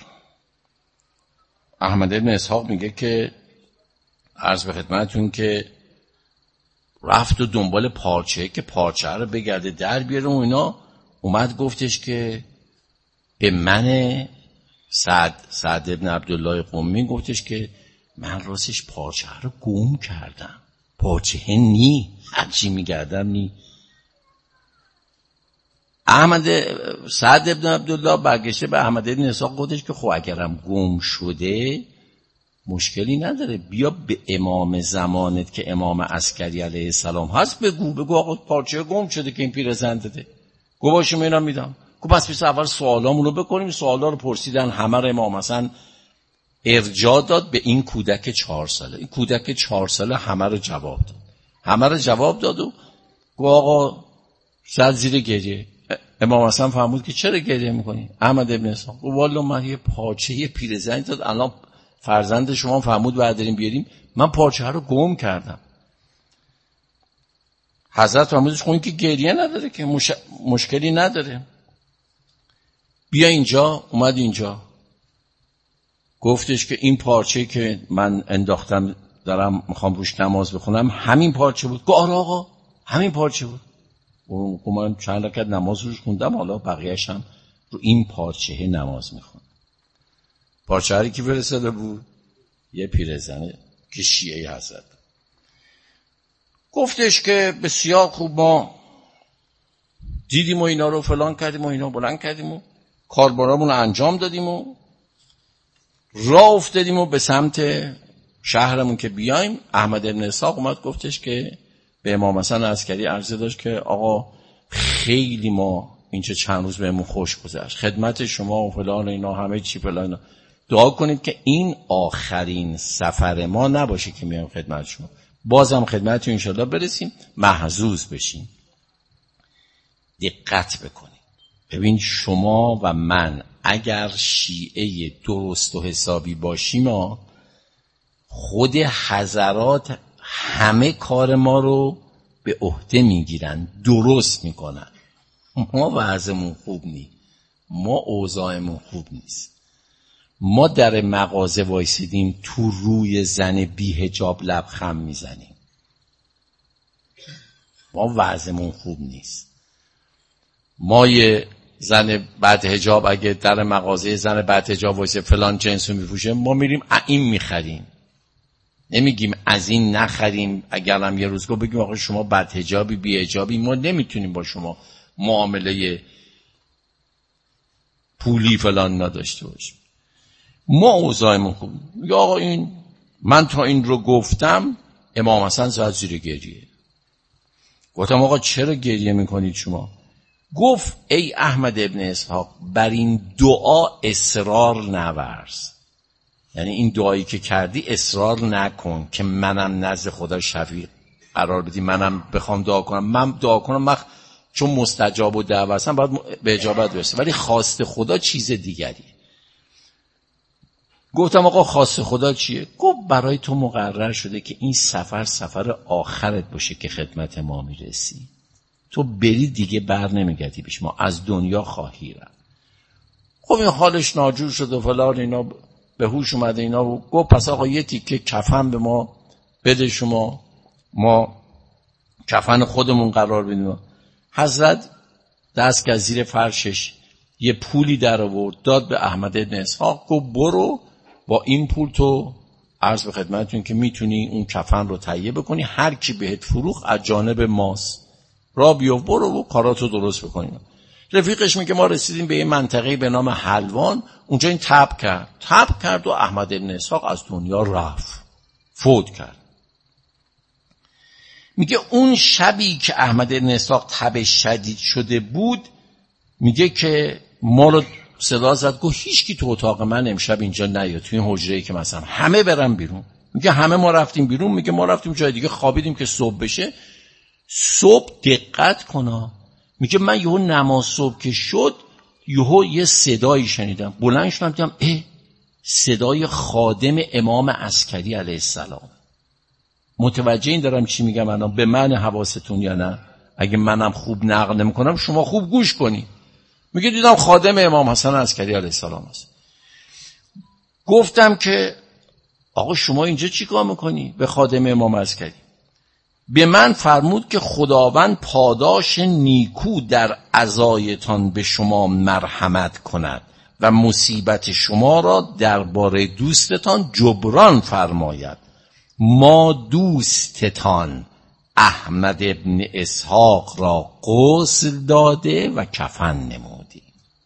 احمد ابن اسحاق میگه که عرض به خدمتتون که رفت و دنبال پارچه که پارچه رو بگرده در بیاره و اینا، اومد گفتش که به من سعد سعد ابن عبدالله قمی گفتش که من راستش پارچه رو گم کردم، پارچه نی، هرچی میگردم نی. احمد سعد ابن عبدالله برگشته به احمد ابن اسحاق گفتش که خب اگرم گم شده مشکلی نداره، بیا به امام زمانت که امام عسکری علیه السلام هست بگو بگو آقا پارچه گم شده که این پیرزن داده. گو باشه من اینا میدم. گو پس پیش اول سوالامون رو بکنیم. سوالا رو پرسیدن، همه رو امام حسن ارجاع داد به این کودک چهار ساله. این کودک چهار ساله همه رو جواب داد، همه رو جواب داد و گو آقا زد زیر گریه. امام حسن فرمود که چرا گریه میکنی؟ احمد ابن اسحاق گفت والا من یه پارچه یه پیرزن داد، الان فرزند شما فرمود برداریم بیاریم، من پارچه رو گم کردم. حضرت فرمودش خب این که گریه نداره که مش... مشکلی نداره، بیا اینجا. اومد اینجا گفتش که این پارچه که من انداختم دارم میخوام روش نماز بخونم همین پارچه بود. گفت آره آقا همین پارچه بود. و من چند رکعت نماز روش خوندم، حالا بقیه‌اش هم رو این پارچه نماز میخوند. پارچه هایی که فرستاده بود یه پیرزنه که شیعه حضرت. گفتش که بسیار خوب، ما دیدیم و اینا رو فلان کردیم و اینا بلند کردیم و کاربارامون رو انجام دادیم و راه افتادیم و به سمت شهرمون که بیایم. احمد ابن اسحاق اومد گفتش که به امام حسن عسکری عرضه داشت که آقا خیلی ما این چه چند روز بهمون خوش گذشت، خدمت شما و فلان اینا همه چی فلان اینا. دعا کنید که این آخرین سفر ما نباشه که میایم خدمت شما، بازم خدمتتون انشالله برسیم، محظوظ بشیم. دقت بکنید، ببین شما و من اگر شیعه درست و حسابی باشیم، خود حضرات همه کار ما رو به عهده میگیرن، درست میکنن. ما وضعمون خوب نیست، ما اوضاعمون خوب نیست. ما در مغازه وایسیدیم تو روی زن بی حجاب لبخند میزنیم، ما وضعمون خوب نیست. ما یه زن بعد حجاب اگه در مغازه زن بعد حجاب وایسه فلان جنسو میفروشه، ما میریم این میخریم، نمیگیم از این نخریم. اگر هم یه روزگاه بگیم آقا شما بعد حجابی بی حجابی، ما نمیتونیم با شما معامله پولی فلان نداشته باشیم. ما اوضاعمون خوب. یا آقا این من تا این رو گفتم، امام حسن زد زیر گریه. گفتم آقا چرا گریه میکنید شما؟ گفت ای احمد ابن اسحاق، بر این دعا اصرار نورز. یعنی این دعایی که کردی اصرار نکن که منم نزد خدا شفیع قرار بدی، منم بخوام دعا کنم. من دعا کنم من چون مستجاب و دعوت هستم باید به اجابت برسه، ولی خواست خدا چیز دیگری. گفتم آقا خواست خدا چیه؟ گفت برای تو مقرر شده که این سفر سفر آخرت باشه که خدمت ما میرسی، تو بری دیگه بر نمیگردی پیش ما، از دنیا خواهی رفت. خب این حالش ناجور شد و فلان اینا، به هوش اومده اینا و گفت پس آقا یه تیکه کفن به ما بده شما، ما کفن خودمون قرار بدیم. حضرت دست که از زیر فرشش یه پولی در آورد داد به احمد ابن اسحاق، گفت برو با این پول تو عرض به خدمتتون که میتونی اون کفن رو تهیه بکنی، هر کی بهت فروخت از جانب ماست، را بیفت برو و کاراتو درست بکنی. رفیقش میگه ما رسیدیم به یه منطقه به نام حلوان، اونجا این تب کرد تب کرد و احمد ابن اسحاق از دنیا رفت، فوت کرد. میگه اون شبی که احمد ابن اسحاق تب شدید شده بود، میگه که ما رو صدا زد، گفت هیچ کی تو اتاق من امشب اینجا نیاد، تو این حجره‌ای که مثلا همه برن بیرون. میگه همه ما رفتیم بیرون. میگه ما رفتیم جای دیگه خوابیدیم که صبح بشه. صبح دقت کنا، میگه من یهو نماز صبح که شد، یهو یه صدایی شنیدم، بلند شدم دیدم اه صدای خادم امام عسکری علیه السلام. متوجه این دارم چی میگم الان؟ به من حواستون یا نه؟ اگه منم خوب نقل نمی‌کنم شما خوب گوش کنی. میگه دیدم خادم امام حسن عسکری علیه السلام است. گفتم که آقا شما اینجا چی کار میکنی؟ به خادم امام عسکری. به من فرمود که خداوند پاداش نیکو در عزایتان به شما مرحمت کند و مصیبت شما را درباره دوستتان جبران فرماید. ما دوستتان احمد ابن اسحاق را غسل داده و کفن نمودیم.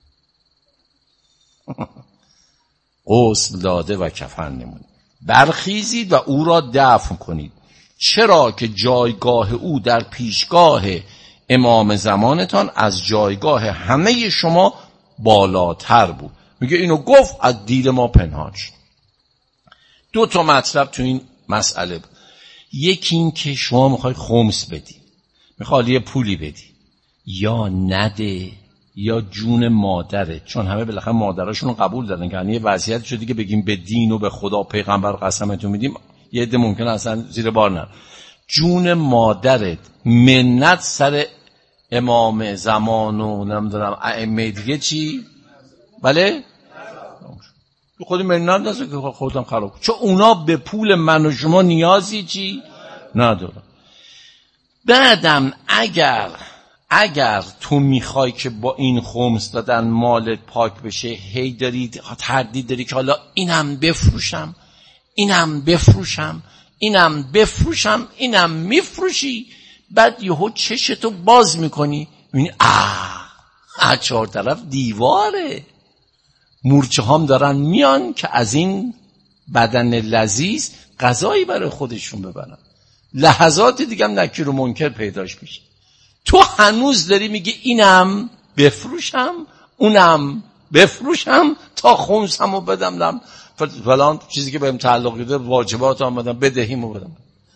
غسل داده و کفن نمودیم. برخیزید و او را دفن کنید، چرا که جایگاه او در پیشگاه امام زمانتان از جایگاه همه شما بالاتر بود. میگه اینو گفت از دید ما پنهان شد. دو تا مطلب تو این مسئله بود. یکی این که شما میخوای خمس بدی، میخوای یه پولی بدی، یا نده یا جون مادره، چون همه بالاخره مادراشون رو قبول دادن که یه وضعیت شده دیگه بگیم به دین و به خدا پیغمبر قسمتون میدیم، یه عده ممکنه اصلا زیر بار نره. جون مادرت منت سر امام زمان و نمیدونم ائمه دیگه چی؟ بله؟ خودی منت نزد که خودم خراب کنم، چون اونا به پول من و شما نیازی چی؟ ندارم. بعدم اگر اگر تو میخوای که با این خمس دادن مالت پاک بشه، هی داری تردید داری که حالا اینم بفروشم اینم بفروشم اینم بفروشم، اینم میفروشی، بعد یهو چشتو باز میکنی میبینی آه اه چهار طرف دیواره، مورچه هم دارن میان که از این بدن لذیذ غذایی برای خودشون ببرن. لحظات دیگه هم نکیر و منکر پیداش میشه. تو هنوز داری میگی اینم بفروشم، اونم بفروشم تا خمسمو بدم لم فلان چیزی که بهم تعلق داره، واجبات هم بدم، بدهیمو بدم.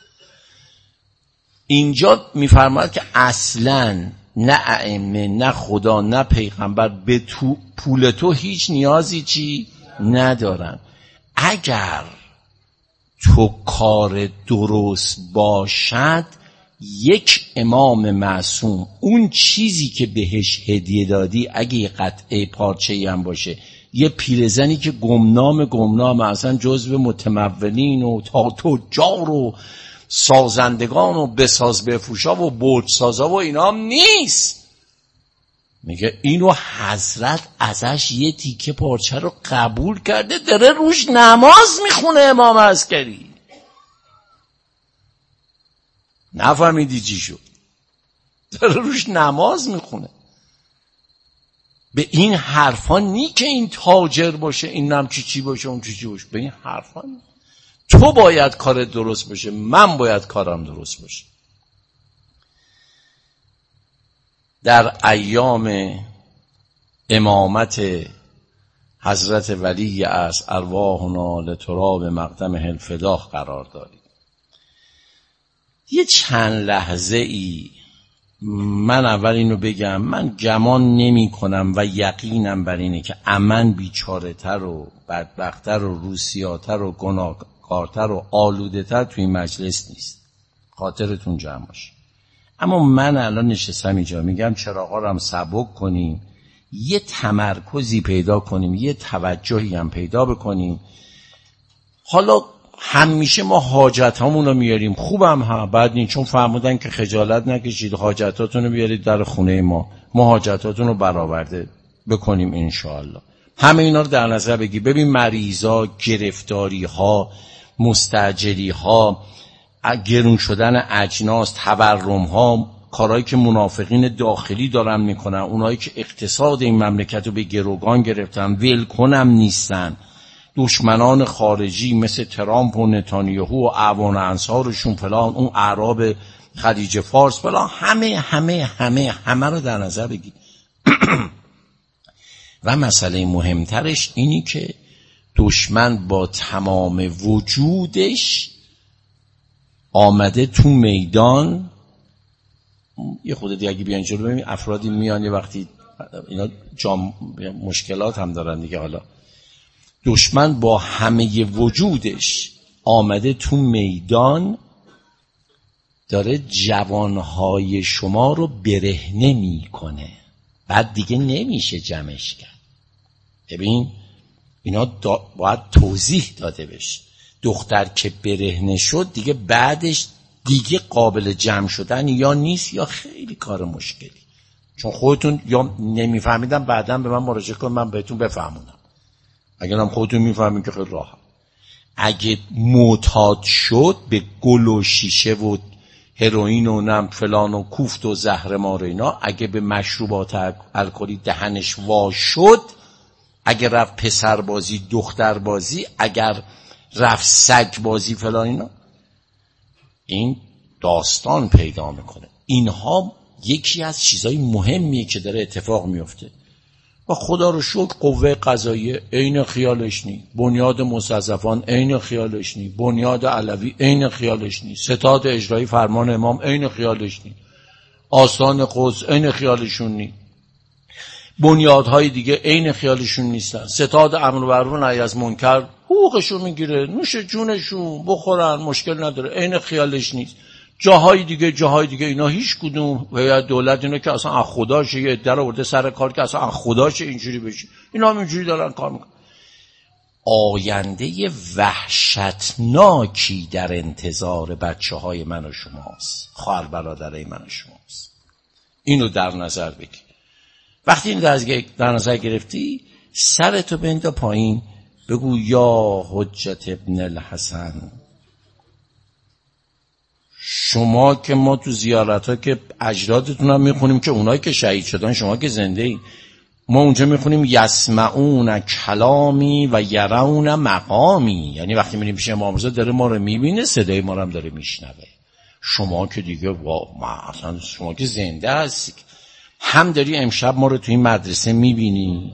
اینجا میفرماید که اصلاً نه ائمه، نه خدا، نه پیغمبر به تو پول تو هیچ نیازی چی ندارن. اگر تو کار درست باشد، یک امام معصوم اون چیزی که بهش هدیه دادی، اگه یه قطعه پارچه‌ای هم باشه، یه پیرزنی که گمنام گمنام اصلا جزو متمولین و تا تجار و سازندگان و بساز بفروشا و بردسازا و اینا هم نیست، میگه اینو حضرت ازش یه تیکه پارچه رو قبول کرده، داره روش نماز میخونه امام عسکری. نفهمیدی چی شد؟ داره روش نماز میخونه. به این حرفا نی که این تاجر باشه، این نم چی چی باشه، اون چی چی باشه. به این حرفا نی. تو باید کار درست باشه، من باید کارم درست باشه. در ایام امامت حضرت ولی از ارواحنا لتراب مقدم الفداح قرار داریم. یه چند لحظه ای من اول اینو بگم، من گمان نمی کنم و یقینم بر اینه که امن بیچاره تر و بدبختر و روسیاتر و گناهکارتر و آلوده تر توی مجلس نیست. خاطرتون جمع باشه. اما من الان نشستم اینجا میگم چراغا رو هم سبک کنیم، یه تمرکزی پیدا کنیم، یه توجهی هم پیدا بکنیم. حالا همیشه ما حاجت همون رو میاریم، خوبم ها، بعد نیم، چون فرمودن که خجالت نکشید، حاجتاتون رو بیارید در خونه ما، ما حاجتاتون رو برآورده بکنیم انشاءالله. همه اینا رو در نظر بگی. ببین مریضا، گرفتاری ها، مستعجلی ها، گرون شدن اجناس، تورم ها، کارهایی که منافقین داخلی دارن میکنن، اونایی که اقتصاد این مملکت رو به گروگان گرفتن، ول کنم نیستن، دشمنان خارجی مثل ترامپ و نتانیاهو و اعوان انصارشون فلان، اون اعراب خلیج فارس فلان، همه همه همه همه رو در نظر بگید. و مسئله مهمترش اینی که دشمن با تمام وجودش آمده تو میدان. یه خود دیگه اگه بیان جلو ببین افرادی میان یه وقتی اینا جام مشکلات هم دارن دیگه. حالا دشمن با همه وجودش آمده تو میدان، داره جوانهای شما رو برهنه میکنه، بعد دیگه نمیشه جمعش کرد. ببین اینا دا باید توضیح داده بشه. دختر که برهنه شد دیگه بعدش دیگه قابل جمع شدن یا نیست یا خیلی کار مشکلی. چون خودتون یا نمیفهمیدم بعداً به من مراجعه کن، من بهتون بفهمونم. اگر هم خودتون میفهمین که خیلی راحت. اگه معتاد شد به گل و شیشه و هروئین و نم فلان و کوفت و زهرمار اینا، اگه به مشروبات الکلی دهنش وا شد، اگه رفت پسر بازی دختر بازی، اگر رفت سگ بازی فلان اینا، این داستان پیدا میکنه. اینها یکی از چیزای مهمیه که داره اتفاق میفته. و خدا رو شکر قوه قضاییه عین خیالش نی، بنیاد مستضعفان عین خیالش نی، بنیاد علوی عین خیالش نی، ستاد اجرایی فرمان امام عین خیالش نی، آستان قدس عین خیالشون نی، بنیادهای دیگه عین خیالشون نیستن. ستاد امر معروف و نهی از منکر حقوقشون میگیره، نوش جونشون بخورن، مشکل نداره، عین خیالش نیست. جاهای دیگه جاهای دیگه اینا هیچ کدوم هیئت دولت اینا که اصلا از خداشه، یه عده رو برده سر کار که اصلا از خداشه اینجوری بشه، اینا هم اینجوری دارن کار میکنن. آینده وحشتناکی در انتظار بچه های من و شماست، خواهر برادرای من و شماست. اینو در نظر بگیر. وقتی اینو در نظر گرفتی، سرتو بنده پایین، بگو یا حجت ابن الحسن شما که ما تو زیارت ها که اجدادتون هم میخونیم که اونایی که شهید شدن، شما که زنده ای، ما اونجا میخونیم یسمعون کلامی و یرون مقامی، یعنی وقتی میریم پیش امام رضا داره ما رو میبینه، صدای ما رو هم داره میشنوه. شما که دیگه وا ما اصلا شما که زنده هستی، هم داری امشب ما رو تو این مدرسه میبینی،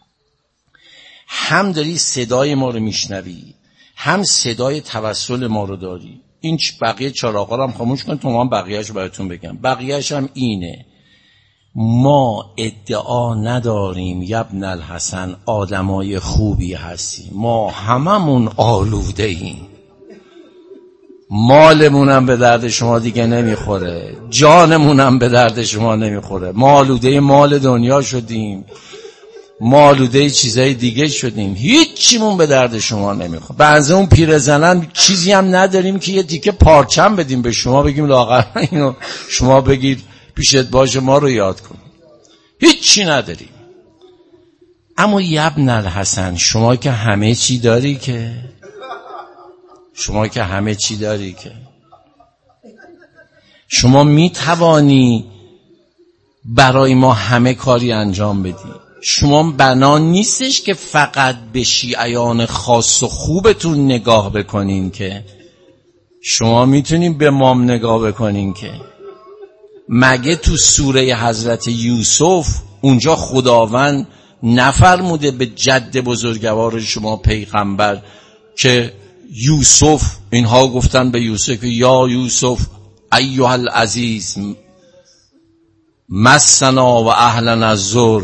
هم داری صدای ما رو میشنوی، هم صدای توسل ما رو داری. این بقیه چراغا رو هم خاموش کن تو من بقیه‌اش براتون بگم. بقیه‌اش هم اینه، ما ادعا نداریم یبن الحسن آدمای خوبی هستیم، ما هممون آلوده ایم، مالمونم به درد شما دیگه نمیخوره، جانمونم به درد شما نمیخوره، ما آلوده مال دنیا شدیم، ما آلوده چیزای دیگه شدیم، هیچیمون به درد شما نمیخوره. بعضی اون پیرزنن چیزی هم نداریم که یه تیکه پارچم بدیم به شما بگیم لاغر اینو شما بگید پیشت باشه ما رو یاد کن، هیچی نداریم. اما یبن الحسن شما که همه چی داری که شما که همه چی داری که شما می توانی برای ما همه کاری انجام بدی. شما بنا نیستش که فقط به شیعیان خاص و خوبتون نگاه بکنین، که شما میتونین به مام نگاه بکنین. که مگه تو سوره حضرت یوسف اونجا خداوند نفرموده به جد بزرگوار شما پیغمبر که یوسف، اینها گفتن به یوسف که یا یوسف ایها العزیز مسنا و اهلنا الضر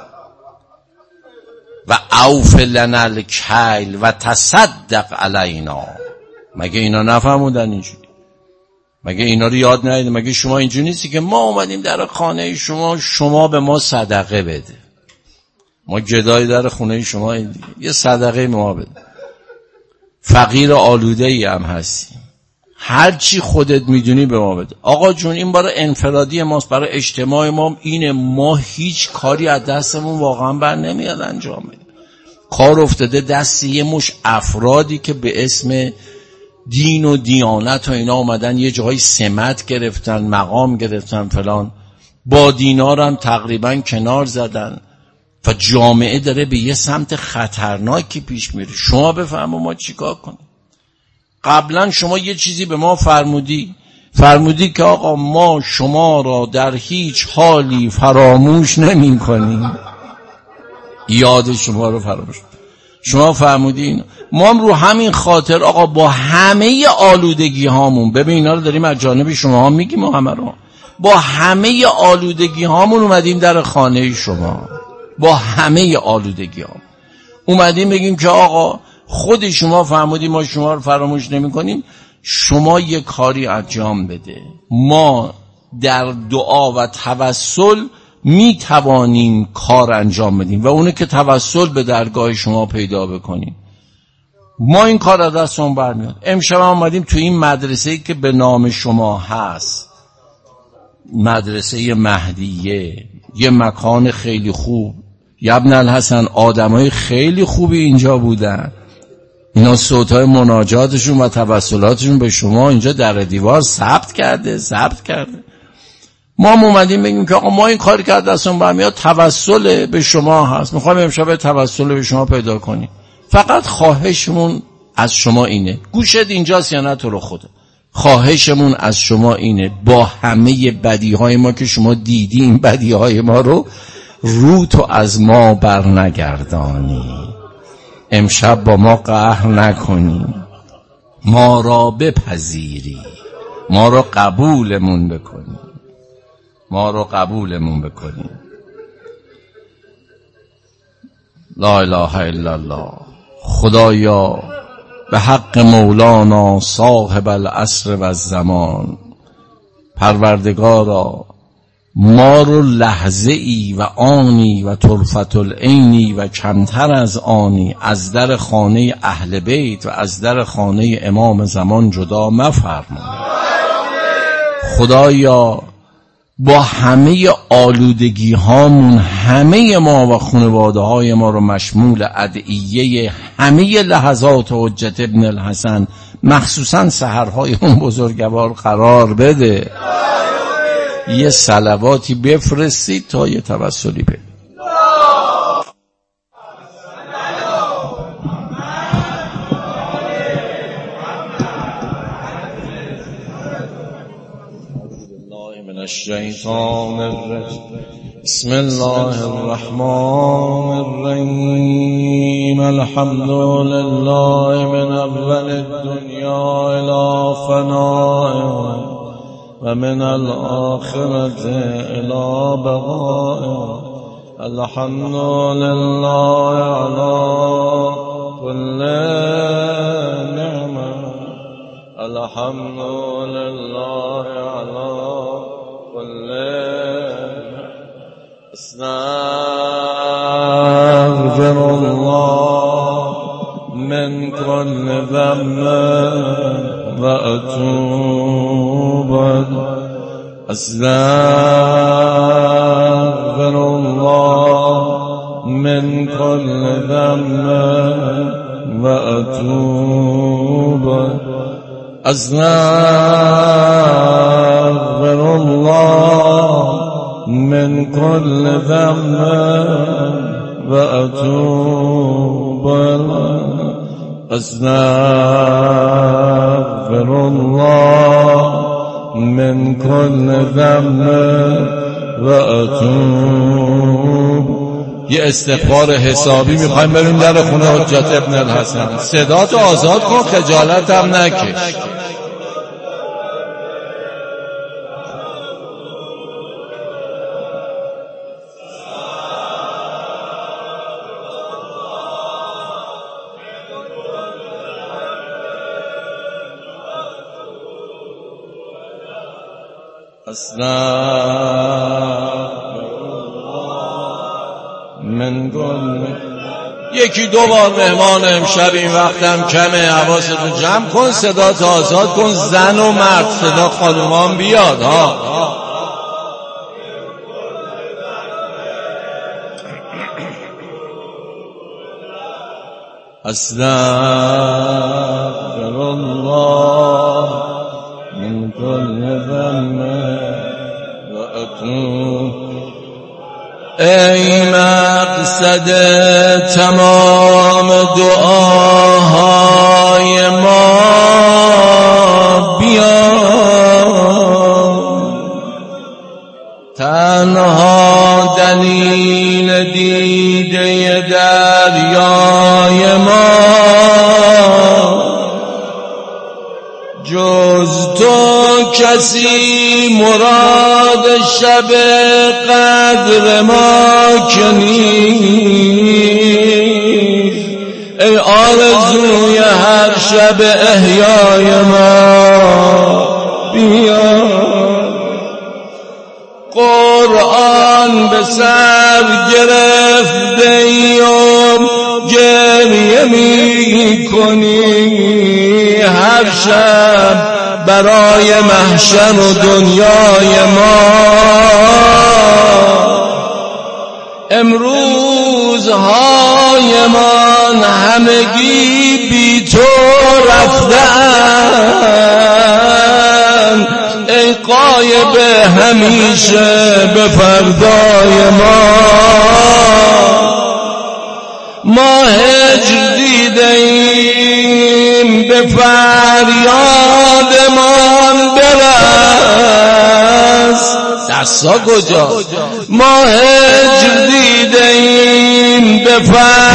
و اوف لنا الکیل و تصدق علینا؟ مگه اینا نفهمودن اینجوری؟ مگه اینا رو یاد ندید؟ مگه شما اینجوری نیستی که ما اومدیم در خانه شما، شما به ما صدقه بده، ما گدای در خونه شما یه صدقه ما بده؟ فقیر آلوده ای هم هستیم، هر چی خودت میدونی به ما بده. آقا جون این برای انفرادی ماست، برای اجتماع ما اینه، ما هیچ کاری از دستمون واقعا بر نمیاد انجام بدیم. کار افتاده دست یه مش افرادی که به اسم دین و دیانت و اینا اومدن یه جایی سمت گرفتن، مقام گرفتن فلان، با دینار هم تقریبا کنار زدن و جامعه داره به یه سمت خطرناکی پیش میره. شما بفهمو ما چیکار کنیم؟ قبلا شما یه چیزی به ما فرمودی فرمودی که آقا ما شما را در هیچ حالی فراموش نمی کنیم، یاد شما رو فراموش. شما فرمودین ما هم رو همین خاطر آقا با همه آلودگی هامون، ببین اینا رو داریم از جانب شما ها میگیم، ما همه رو با همه آلودگی هامون اومدیم در خانه شما، با همه آلودگی هامون اومدیم بگیم که آقا خود شما فرمودی ما شما رو فراموش نمی کنیم، شما یه کاری انجام بده. ما در دعا و توسل می توانیم کار انجام بدیم و اونه که توسل به درگاه شما پیدا بکنیم. ما این کار از دستمون برمیاد. امشب هم اومدیم تو این مدرسه‌ای که به نام شما هست، مدرسه مهدیه، یه مکان خیلی خوب، ابن الحسن آدمای خیلی خوبی اینجا بودن، اینا صوتای مناجاتشون و توسلاتشون به شما اینجا در دیوار ثبت کرده ثبت کرده. ما هم اومدیم بگیم که آقا ما این کاری که از دستمون برمیاد توسل به شما هست، میخوایم امشب توسل به شما پیدا کنیم. فقط خواهشمون از شما اینه، گوشت اینجاست یا نه تو رو خدا، خواهشمون از شما اینه با همه بدیهای ما که شما دیدی این بدیهای ما رو رو تو از ما بر نگردانی، امشب با ما قهر نکنی، ما را بپذیری، ما را قبولمون بکنی، ما را قبولمون بکنی. لا اله الا الله. خدایا به حق مولانا صاحب العصر و الزمان، پروردگارا ما رو لحظه ای و آنی و طرفت العینی و کمتر از آنی از در خانه اهل بیت و از در خانه امام زمان جدا مفرما. خدایا با همه آلودگی هامون همه ما و خانواده های ما رو مشمول ادعیه همه لحظات حجت ابن الحسن مخصوصا سحرهای اون بزرگوار قرار بده، یه صلواتی بفرستید تا یه توسلی پیدا. الشیطان الرجیم بسم الله الرحمن الرحیم الحمد لله من اول الدنیا الى فنائها و من الآخرة الى بقائها الحمد لله على كل نعمة الحمد لله على استغفر الله من كل ذنب وأتوب استغفر الله من كل ذنب وأتوب استغفر الله من كل ذنب وأتوب استغفر الله من كل ذنب وأتوب. یه استغفار حسابی میخوایم بریم در خونه حجت ابن الحسن. صداتو آزاد کن، خجالت هم نکش. من گل یکی دو بار مهمان امشب این وقتم کمه، حواستو جمع کن، صدات آزاد کن، زن و مرد، صدا خانومان بیاد ها. استغفر الله من كل ذنب وأتوب. ای مقصد تمام دعاهای ما بیا، تنها دلیل دیده دریای ما جز تو کسی مراد شب قدر ما که نیست. ای آرزوی هر شب احیای ما بیا، قرآن به سر گرفته ایم گریه می کنی هر شب برای محشر و دنیای ما. امروزهایمان همگی بی تو رفتند، ای غایب همیشه به فردای ما. ما هجر دیدیم به فریادمان برس، دستا کجا؟ ما هجر دیدیم به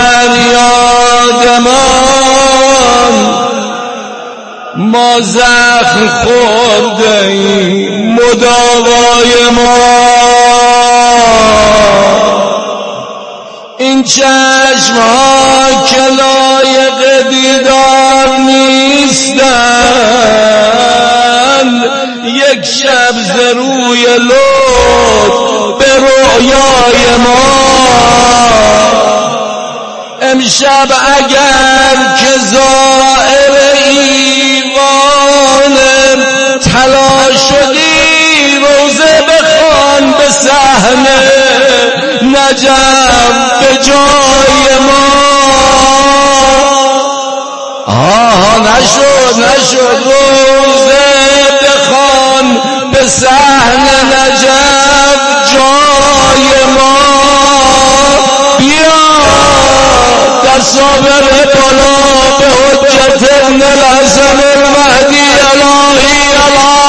فریادمان، ما زخم خوردیم مداوای ما. این چشمها که لایق دیدار نیستند، یک شب ز روی لطف به رویای ما. امشب اگر که زائر ایوان طلا شدی، روزه بخوان به صحنه نجف به جای ما. آه نشد نشد روزه بخوان به صحن نجف جای ما بیا در صابر بالا به حجت ابن الحسن المهدی الهی الله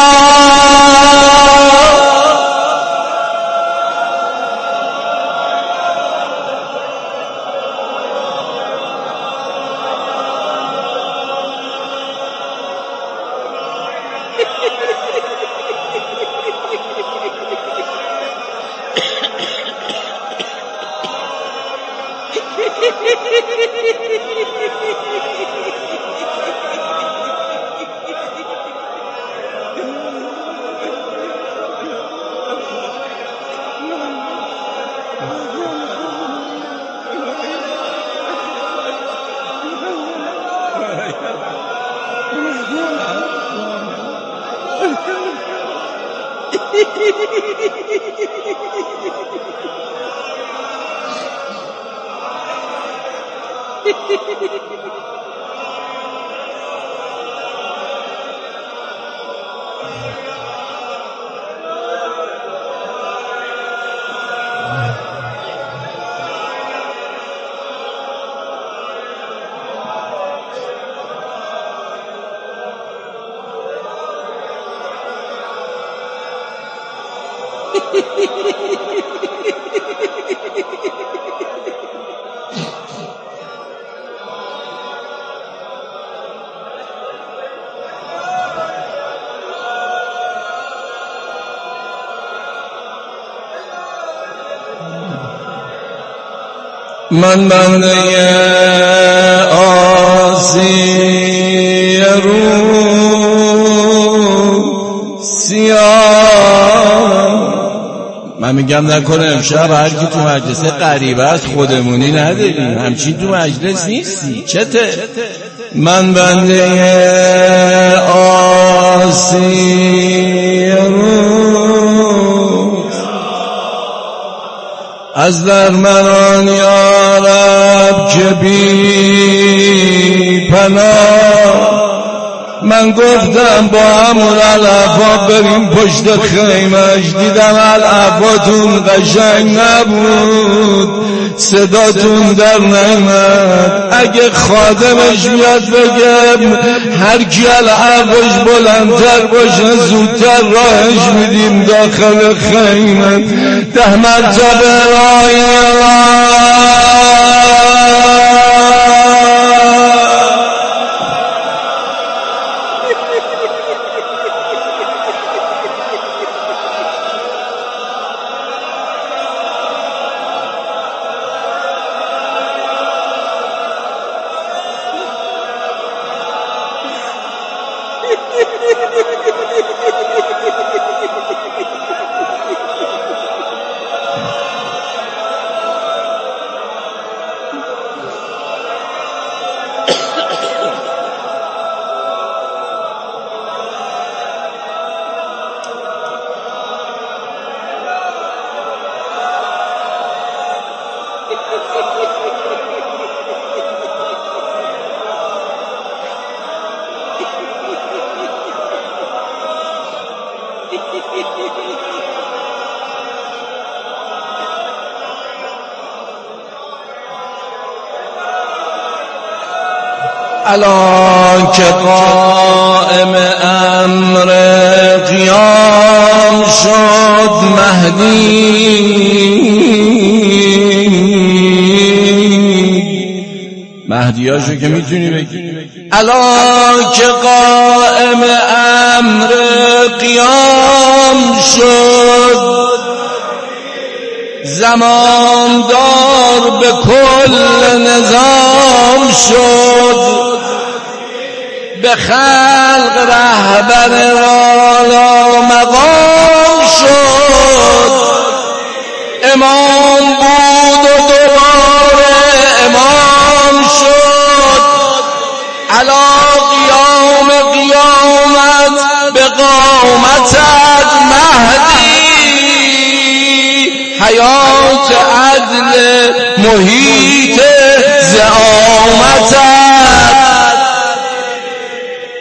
من بنده آسی رو سیاه من میگم نکنه امشب هر کی تو مجلس غریبه است خودمونی نداریم همچین تو مجلس نیستی چته من بنده آسی رو از در منان یا رب که بی پناه من گفتم با همون الافا بریم پشت خیمش دیدم الافاتون قشنگ نبود صداتون در نمیاد اگه خادمش بیاد بگم هر کی الافش بلندتر باشه زودتر راهش میدیم داخل خیمه ده مرتبه رای الان که قائم امر قیام شد مهدی مهدیاشو که میتونی بگی الان که قائم امر قیام شد زماندار به کل نظام شد به خلق رهبر والا مقام شد امام بود و دوباره امام شد علا قیام قیامت به قامتت مهدی حیات عدل محیط زعامتت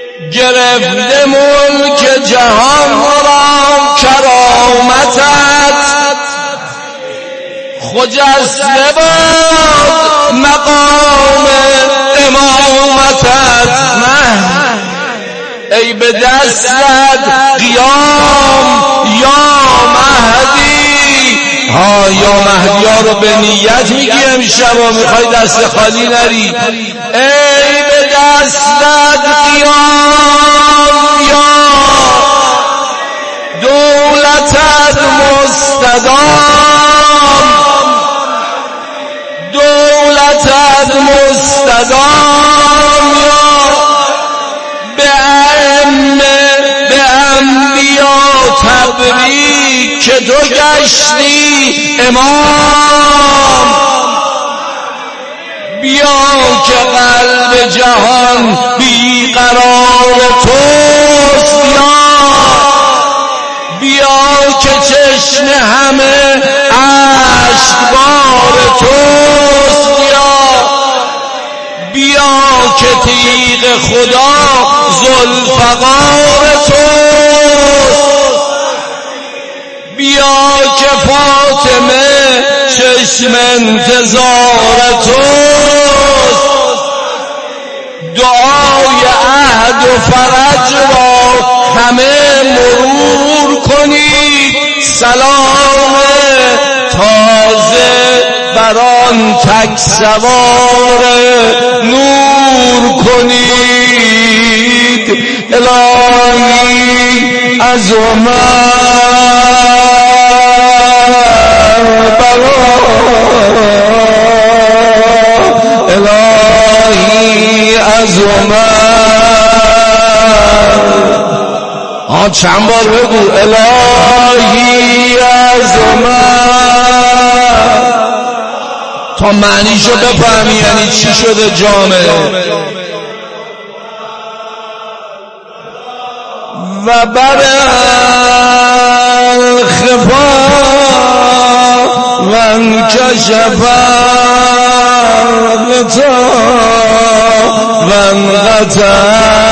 گرفته ملک جهان را کرامتت، خجسته باد مقام امامتت. مه ای به دستت قیام یا مهدی. ها یا مهدی ها رو به نیت میگی امشب و میخوای دست خالی نری. ای به دستت قیام یا دولتت مستدام، دولتت مستدام یا به ائمه به انبیا تبریک که تو گشتی امام. بیا که قلب جهان بیقرار توست، بیا بیا که چشم همه اشکبار توست، بیا بیا که تیغ خدا ذوالفقار توست، بیا که فاطمه چشم انتظار توست. دعای عهد و فرج را همه مرور کنید، سلام تازه بران تک سوار نور کنید. الهی از الهی از آن چند بار بگو الهی از تا معنیشو بفهمی یعنی چی شده جامعه. و بر الخفا و انکشف الغطا و انقطع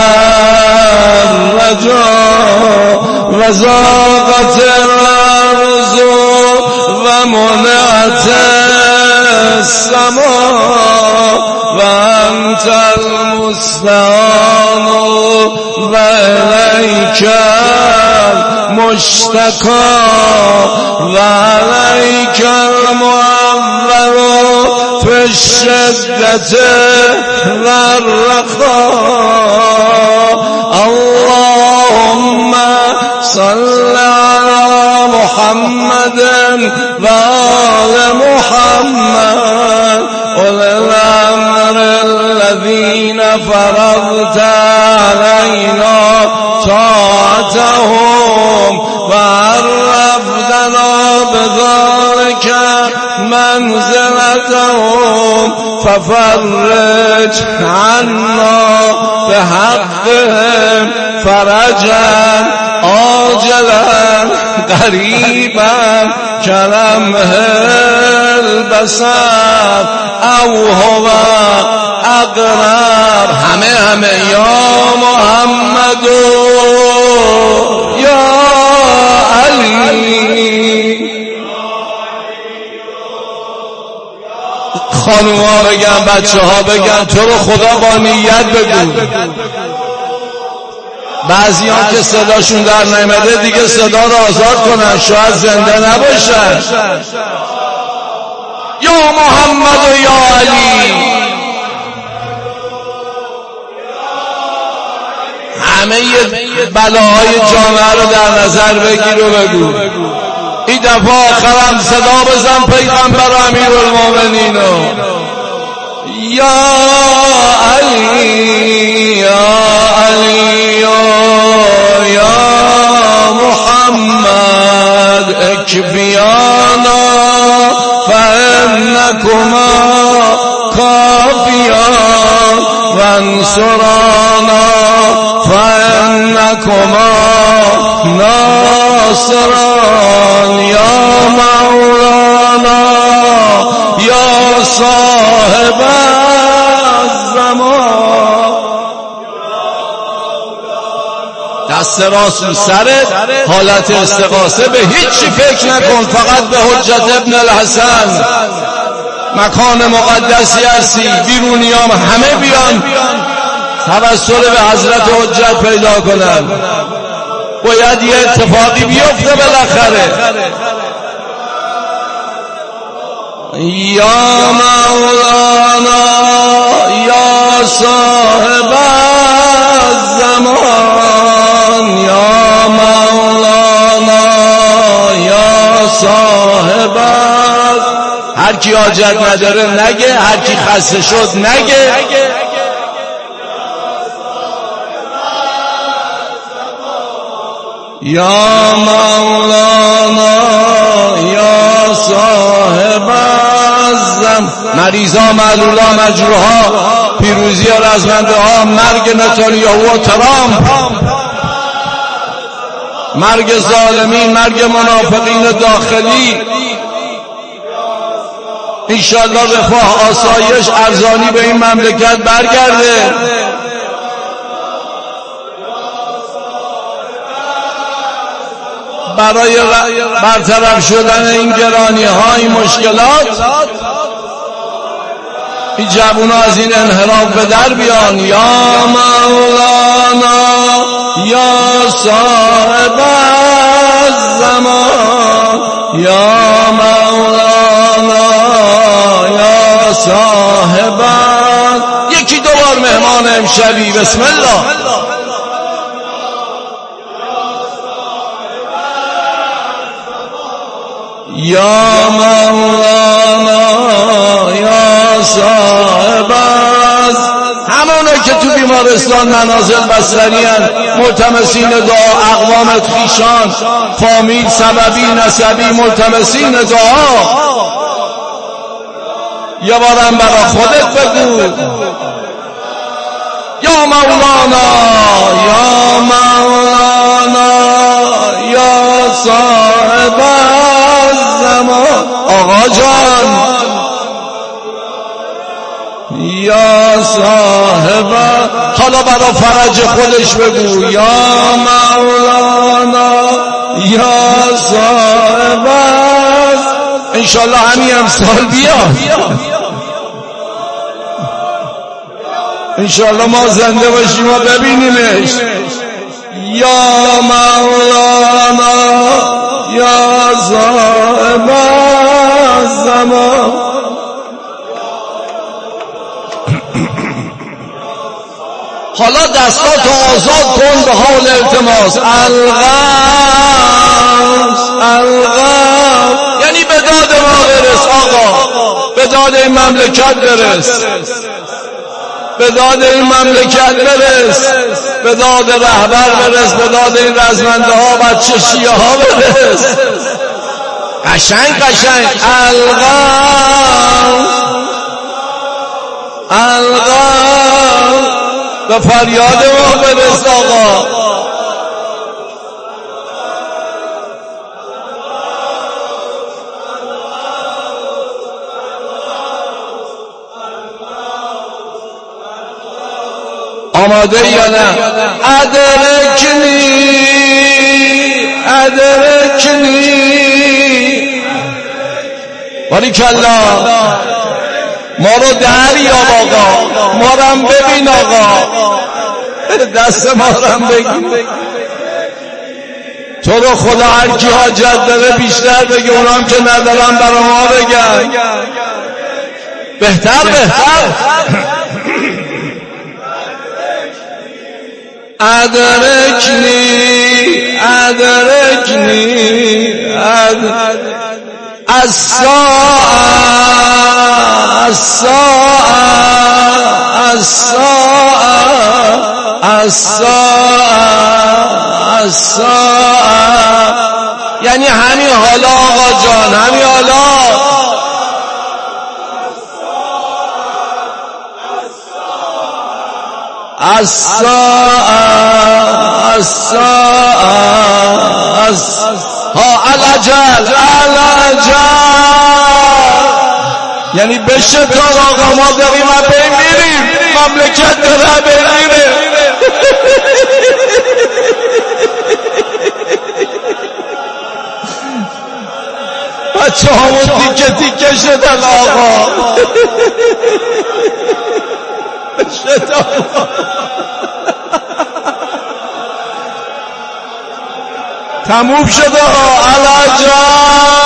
الرجا و ضاقت الارض و منعت السماء و انت المستعان و الیک المشتکا و الیک المعول فی الشدة و الرخاء. اللهم صل على محمد و آل محمد أولي الأمر الذين فرضت علينا طاعتهم وعرفتنا بذلك منزلتهم ففرج عنا بحقهم فرجا عاجلا قریبا کلمه البصر او هو اقرب. همه همه یا محمد یا علی. خانوها بگن بچه ها بگن تو رو خدا با نیت بگو. بعضی ها که صداشون در نمیده دیگه صدا رو آزاد کنن، شاید زنده نباشن. یا محمد و یا علی. همه بلاهای جامعه رو در نظر بگیر و بگو. این دفعه آخرم صدا بزن پیغمبر امیرالمومنین یا علی یا علی یا محمد اکفیانا فانکما کافیان وانصرانا فانکما ناصران یا مولانا یا صاحب الزمان دست راست سرت، حالت استغاثه، به هیچی فکر نکن، فقط به حجت ابن الحسن. مکان مقدسی هستی، بیرونیام همه بیان توسل به حضرت حجت پیدا کنن. باید یه اتفاقی بیفته بالاخره. یا مولانا یا صاحب الزمان، یا مولانا یا صاحب. هر کی حاجت نداره نگه، هر کی خسته شد نگه. یا مولانا یا صاحب الزم. مریضا، معلولا، مجروحا، پیروزی رزمنده ها، مرگ نتانیاهو و ترامپ، مرگ ظالمین، مرگ منافقین داخلی، انشاءالله رفاه، آسایش، ارزانی به این مملکت برگرده. برای برطرف شدن این گرانی ها، این مشکلات، این جوونا از این انحراف به در بیان. یا مولانا یا صاحب الزمان، یا مولانا یا صاحب. یکی دو بار مهمان امشبی. بسم الله. یا مولانا یا صاحب. همونه که تو بیمارستان منازل بستری هن، ملتمسین دعا، اقوامت، خیشان، فامیل، سببی، نسبی، ملتمسین دعا. یه بارم برا خودت بگو. یا مولانا یا مولانا یا صاحب الزمان. آقا جان یا صاحب. حالا برا فرج خودش بگو. یا مولانا یا صاحب. انشالله همین امسال بیاد، انشالله ما زنده باشیم و ببینیمش. یا مولانا یا صاحب الزمان. حالا دستاتو آزاد کن به حال التماس. الغوث الغوث، یعنی به داد ما برس آقا، به داد این مملکت برس، به داد این مملکت برس، به داد رهبر برس، به داد این رزمنده ها، بچه شیعه ها برس. قشنگ قشنگ. الغوث الغوث، به فریاد ما برس آقا. آماده یا نه؟ ادرکنی ادرکنی. باریکالله. ما رو دریا آقا، ما رو هم ببین آقا، دست ما رو هم بگیر. تو رو خدا هر کی حاجت داره بیشتر بگه، اونا هم که ندارن برا ما بگن. بهتر بهتر. ادرکنی ادرکنی الساعة الساعة الساعة الساعة الساعة، یعنی همین حالا آقا جان، همین حالا. الساعة الساعة ها الأجل الأجل، یعنی بشه تا آقا ما داریم بین میریم، مملکت داره بین میره. بچه همون تیکه تیکه شدن آقا شدن تموم شد آقا علاجان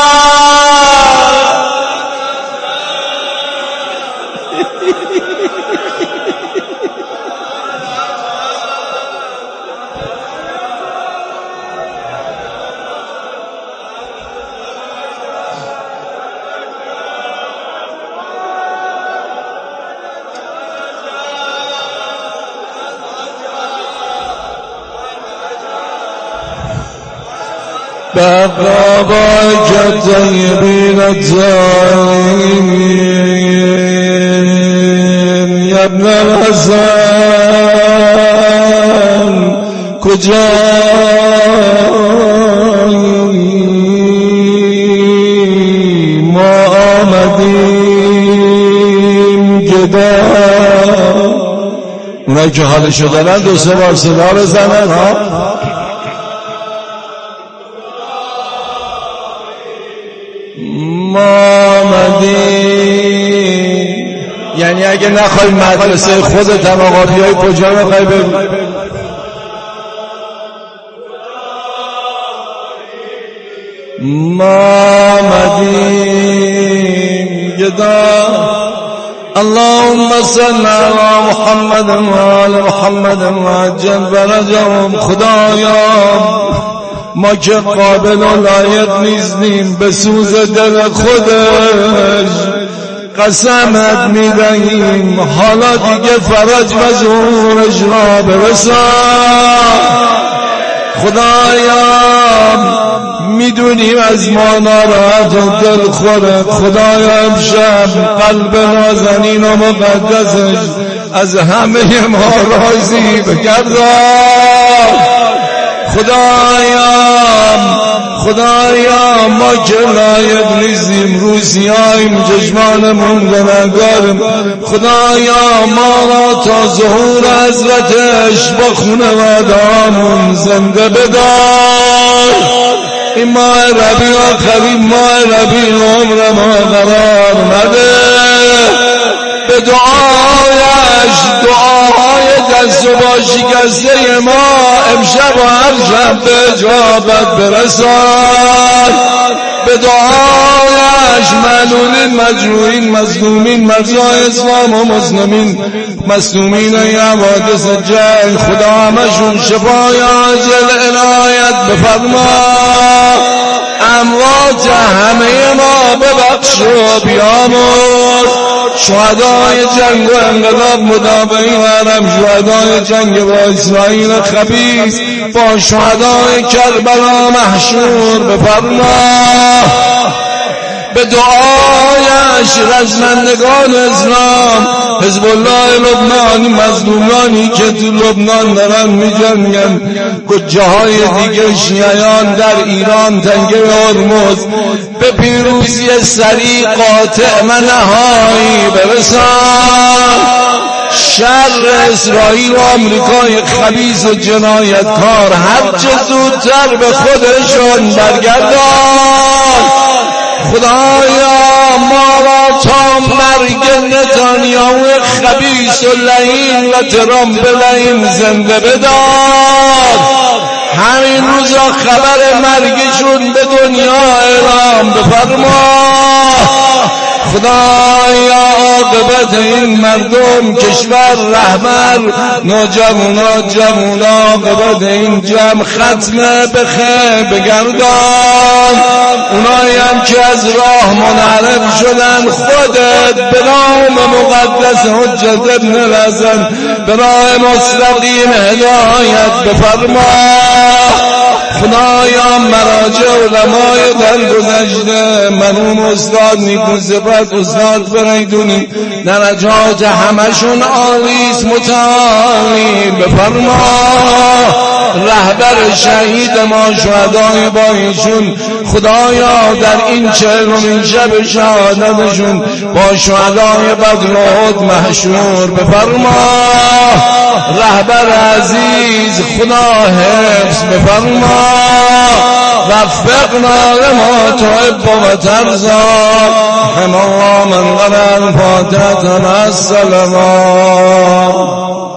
بقابك الطيبين الطاهرين يا ابن الحسن کجایی ما آمدیم گدا اونایی که حالشو دارن دو سه بار صدا بزنن ها ما آمدیم یعنی اگه نخوای مدرسه خودت هم آقا بیای کجا میخوای بگو ما آمدیم گدا اللهم صل على محمد و آل محمد و عجل فرجهم خدایا ما که قابل و لایق نیستیم به سوز دل خودش قسمت میدهیم حالا دیگه فرج و ظهورش را برسان خدایا میدونیم از ما ناراحت و دل خورد خدایا امشب قلب نازنین و مقدسش از همه ما راضی بگردان خدایا خدایا ما که لایق نیستیم روزیاییم چشمانمون گناهگاریم خدایا ما را تا ظهور حضرتش با خانواده‌هامون زنده بدار این ماه ربیع آخرین ماه ربیع عمر ما قرار مده به دعایش دعاهای دست و با شکسته ما امشب و هر شب به اجابت برسان به دعایش معلولین مجروحین مظلومین مرزای اسلام و مسلمین مظلومین ای حوادث جنگ خدا همشون شفای عاجل عنایت بفرما اموات همه ما ببخش و بیامرز شهدای جنگ و انقلاب مدافعین حرم شهدای جنگ با اسرائیل خبیث با شهدای کربلا محشور بفرما به دعایش رزمندگان اسلام حزب الله لبنان مظلومانی که تو لبنان دارن میجنگن جاهای دیگه شیعیان در ایران تنگه هرمز به پیروزی سریع قاطع و نهایی برسان شر اسرائیل و آمریکای خبیث و جنایتکار هر چه زودتر به خودشون برگردان خدایا ما را تا مرگ نتانیاهو خبیث و لعین و ترامپ لعین زنده بدار همین روزا خبر مرگشون به دنیا اعلام بفرما خدایا عاقبت این مردم کشور رهبر نوجوانا جوانا عاقبت این جمع ختم به خیر بگردان اونایی هم که از راه منحرف شدن خودت به نام مقدس حجت ابن الحسن به راه مستقیم هدایت بفرما خدایا مراجع علمای در گذشته مرحوم استاد نیکو صفت استاد فریدونی درجات همشون عالیست متعالی بفرما رهبر شهید ما شهدای با ایشون خدایا در این چهلمین شب شهادتشون با شهدای بدر و احد محشور بفرما رهبر عزیز خدا حفظ بفرما وفقنا لما تحب وترضى رحم الله من قرأ الفاتحة مع السلام.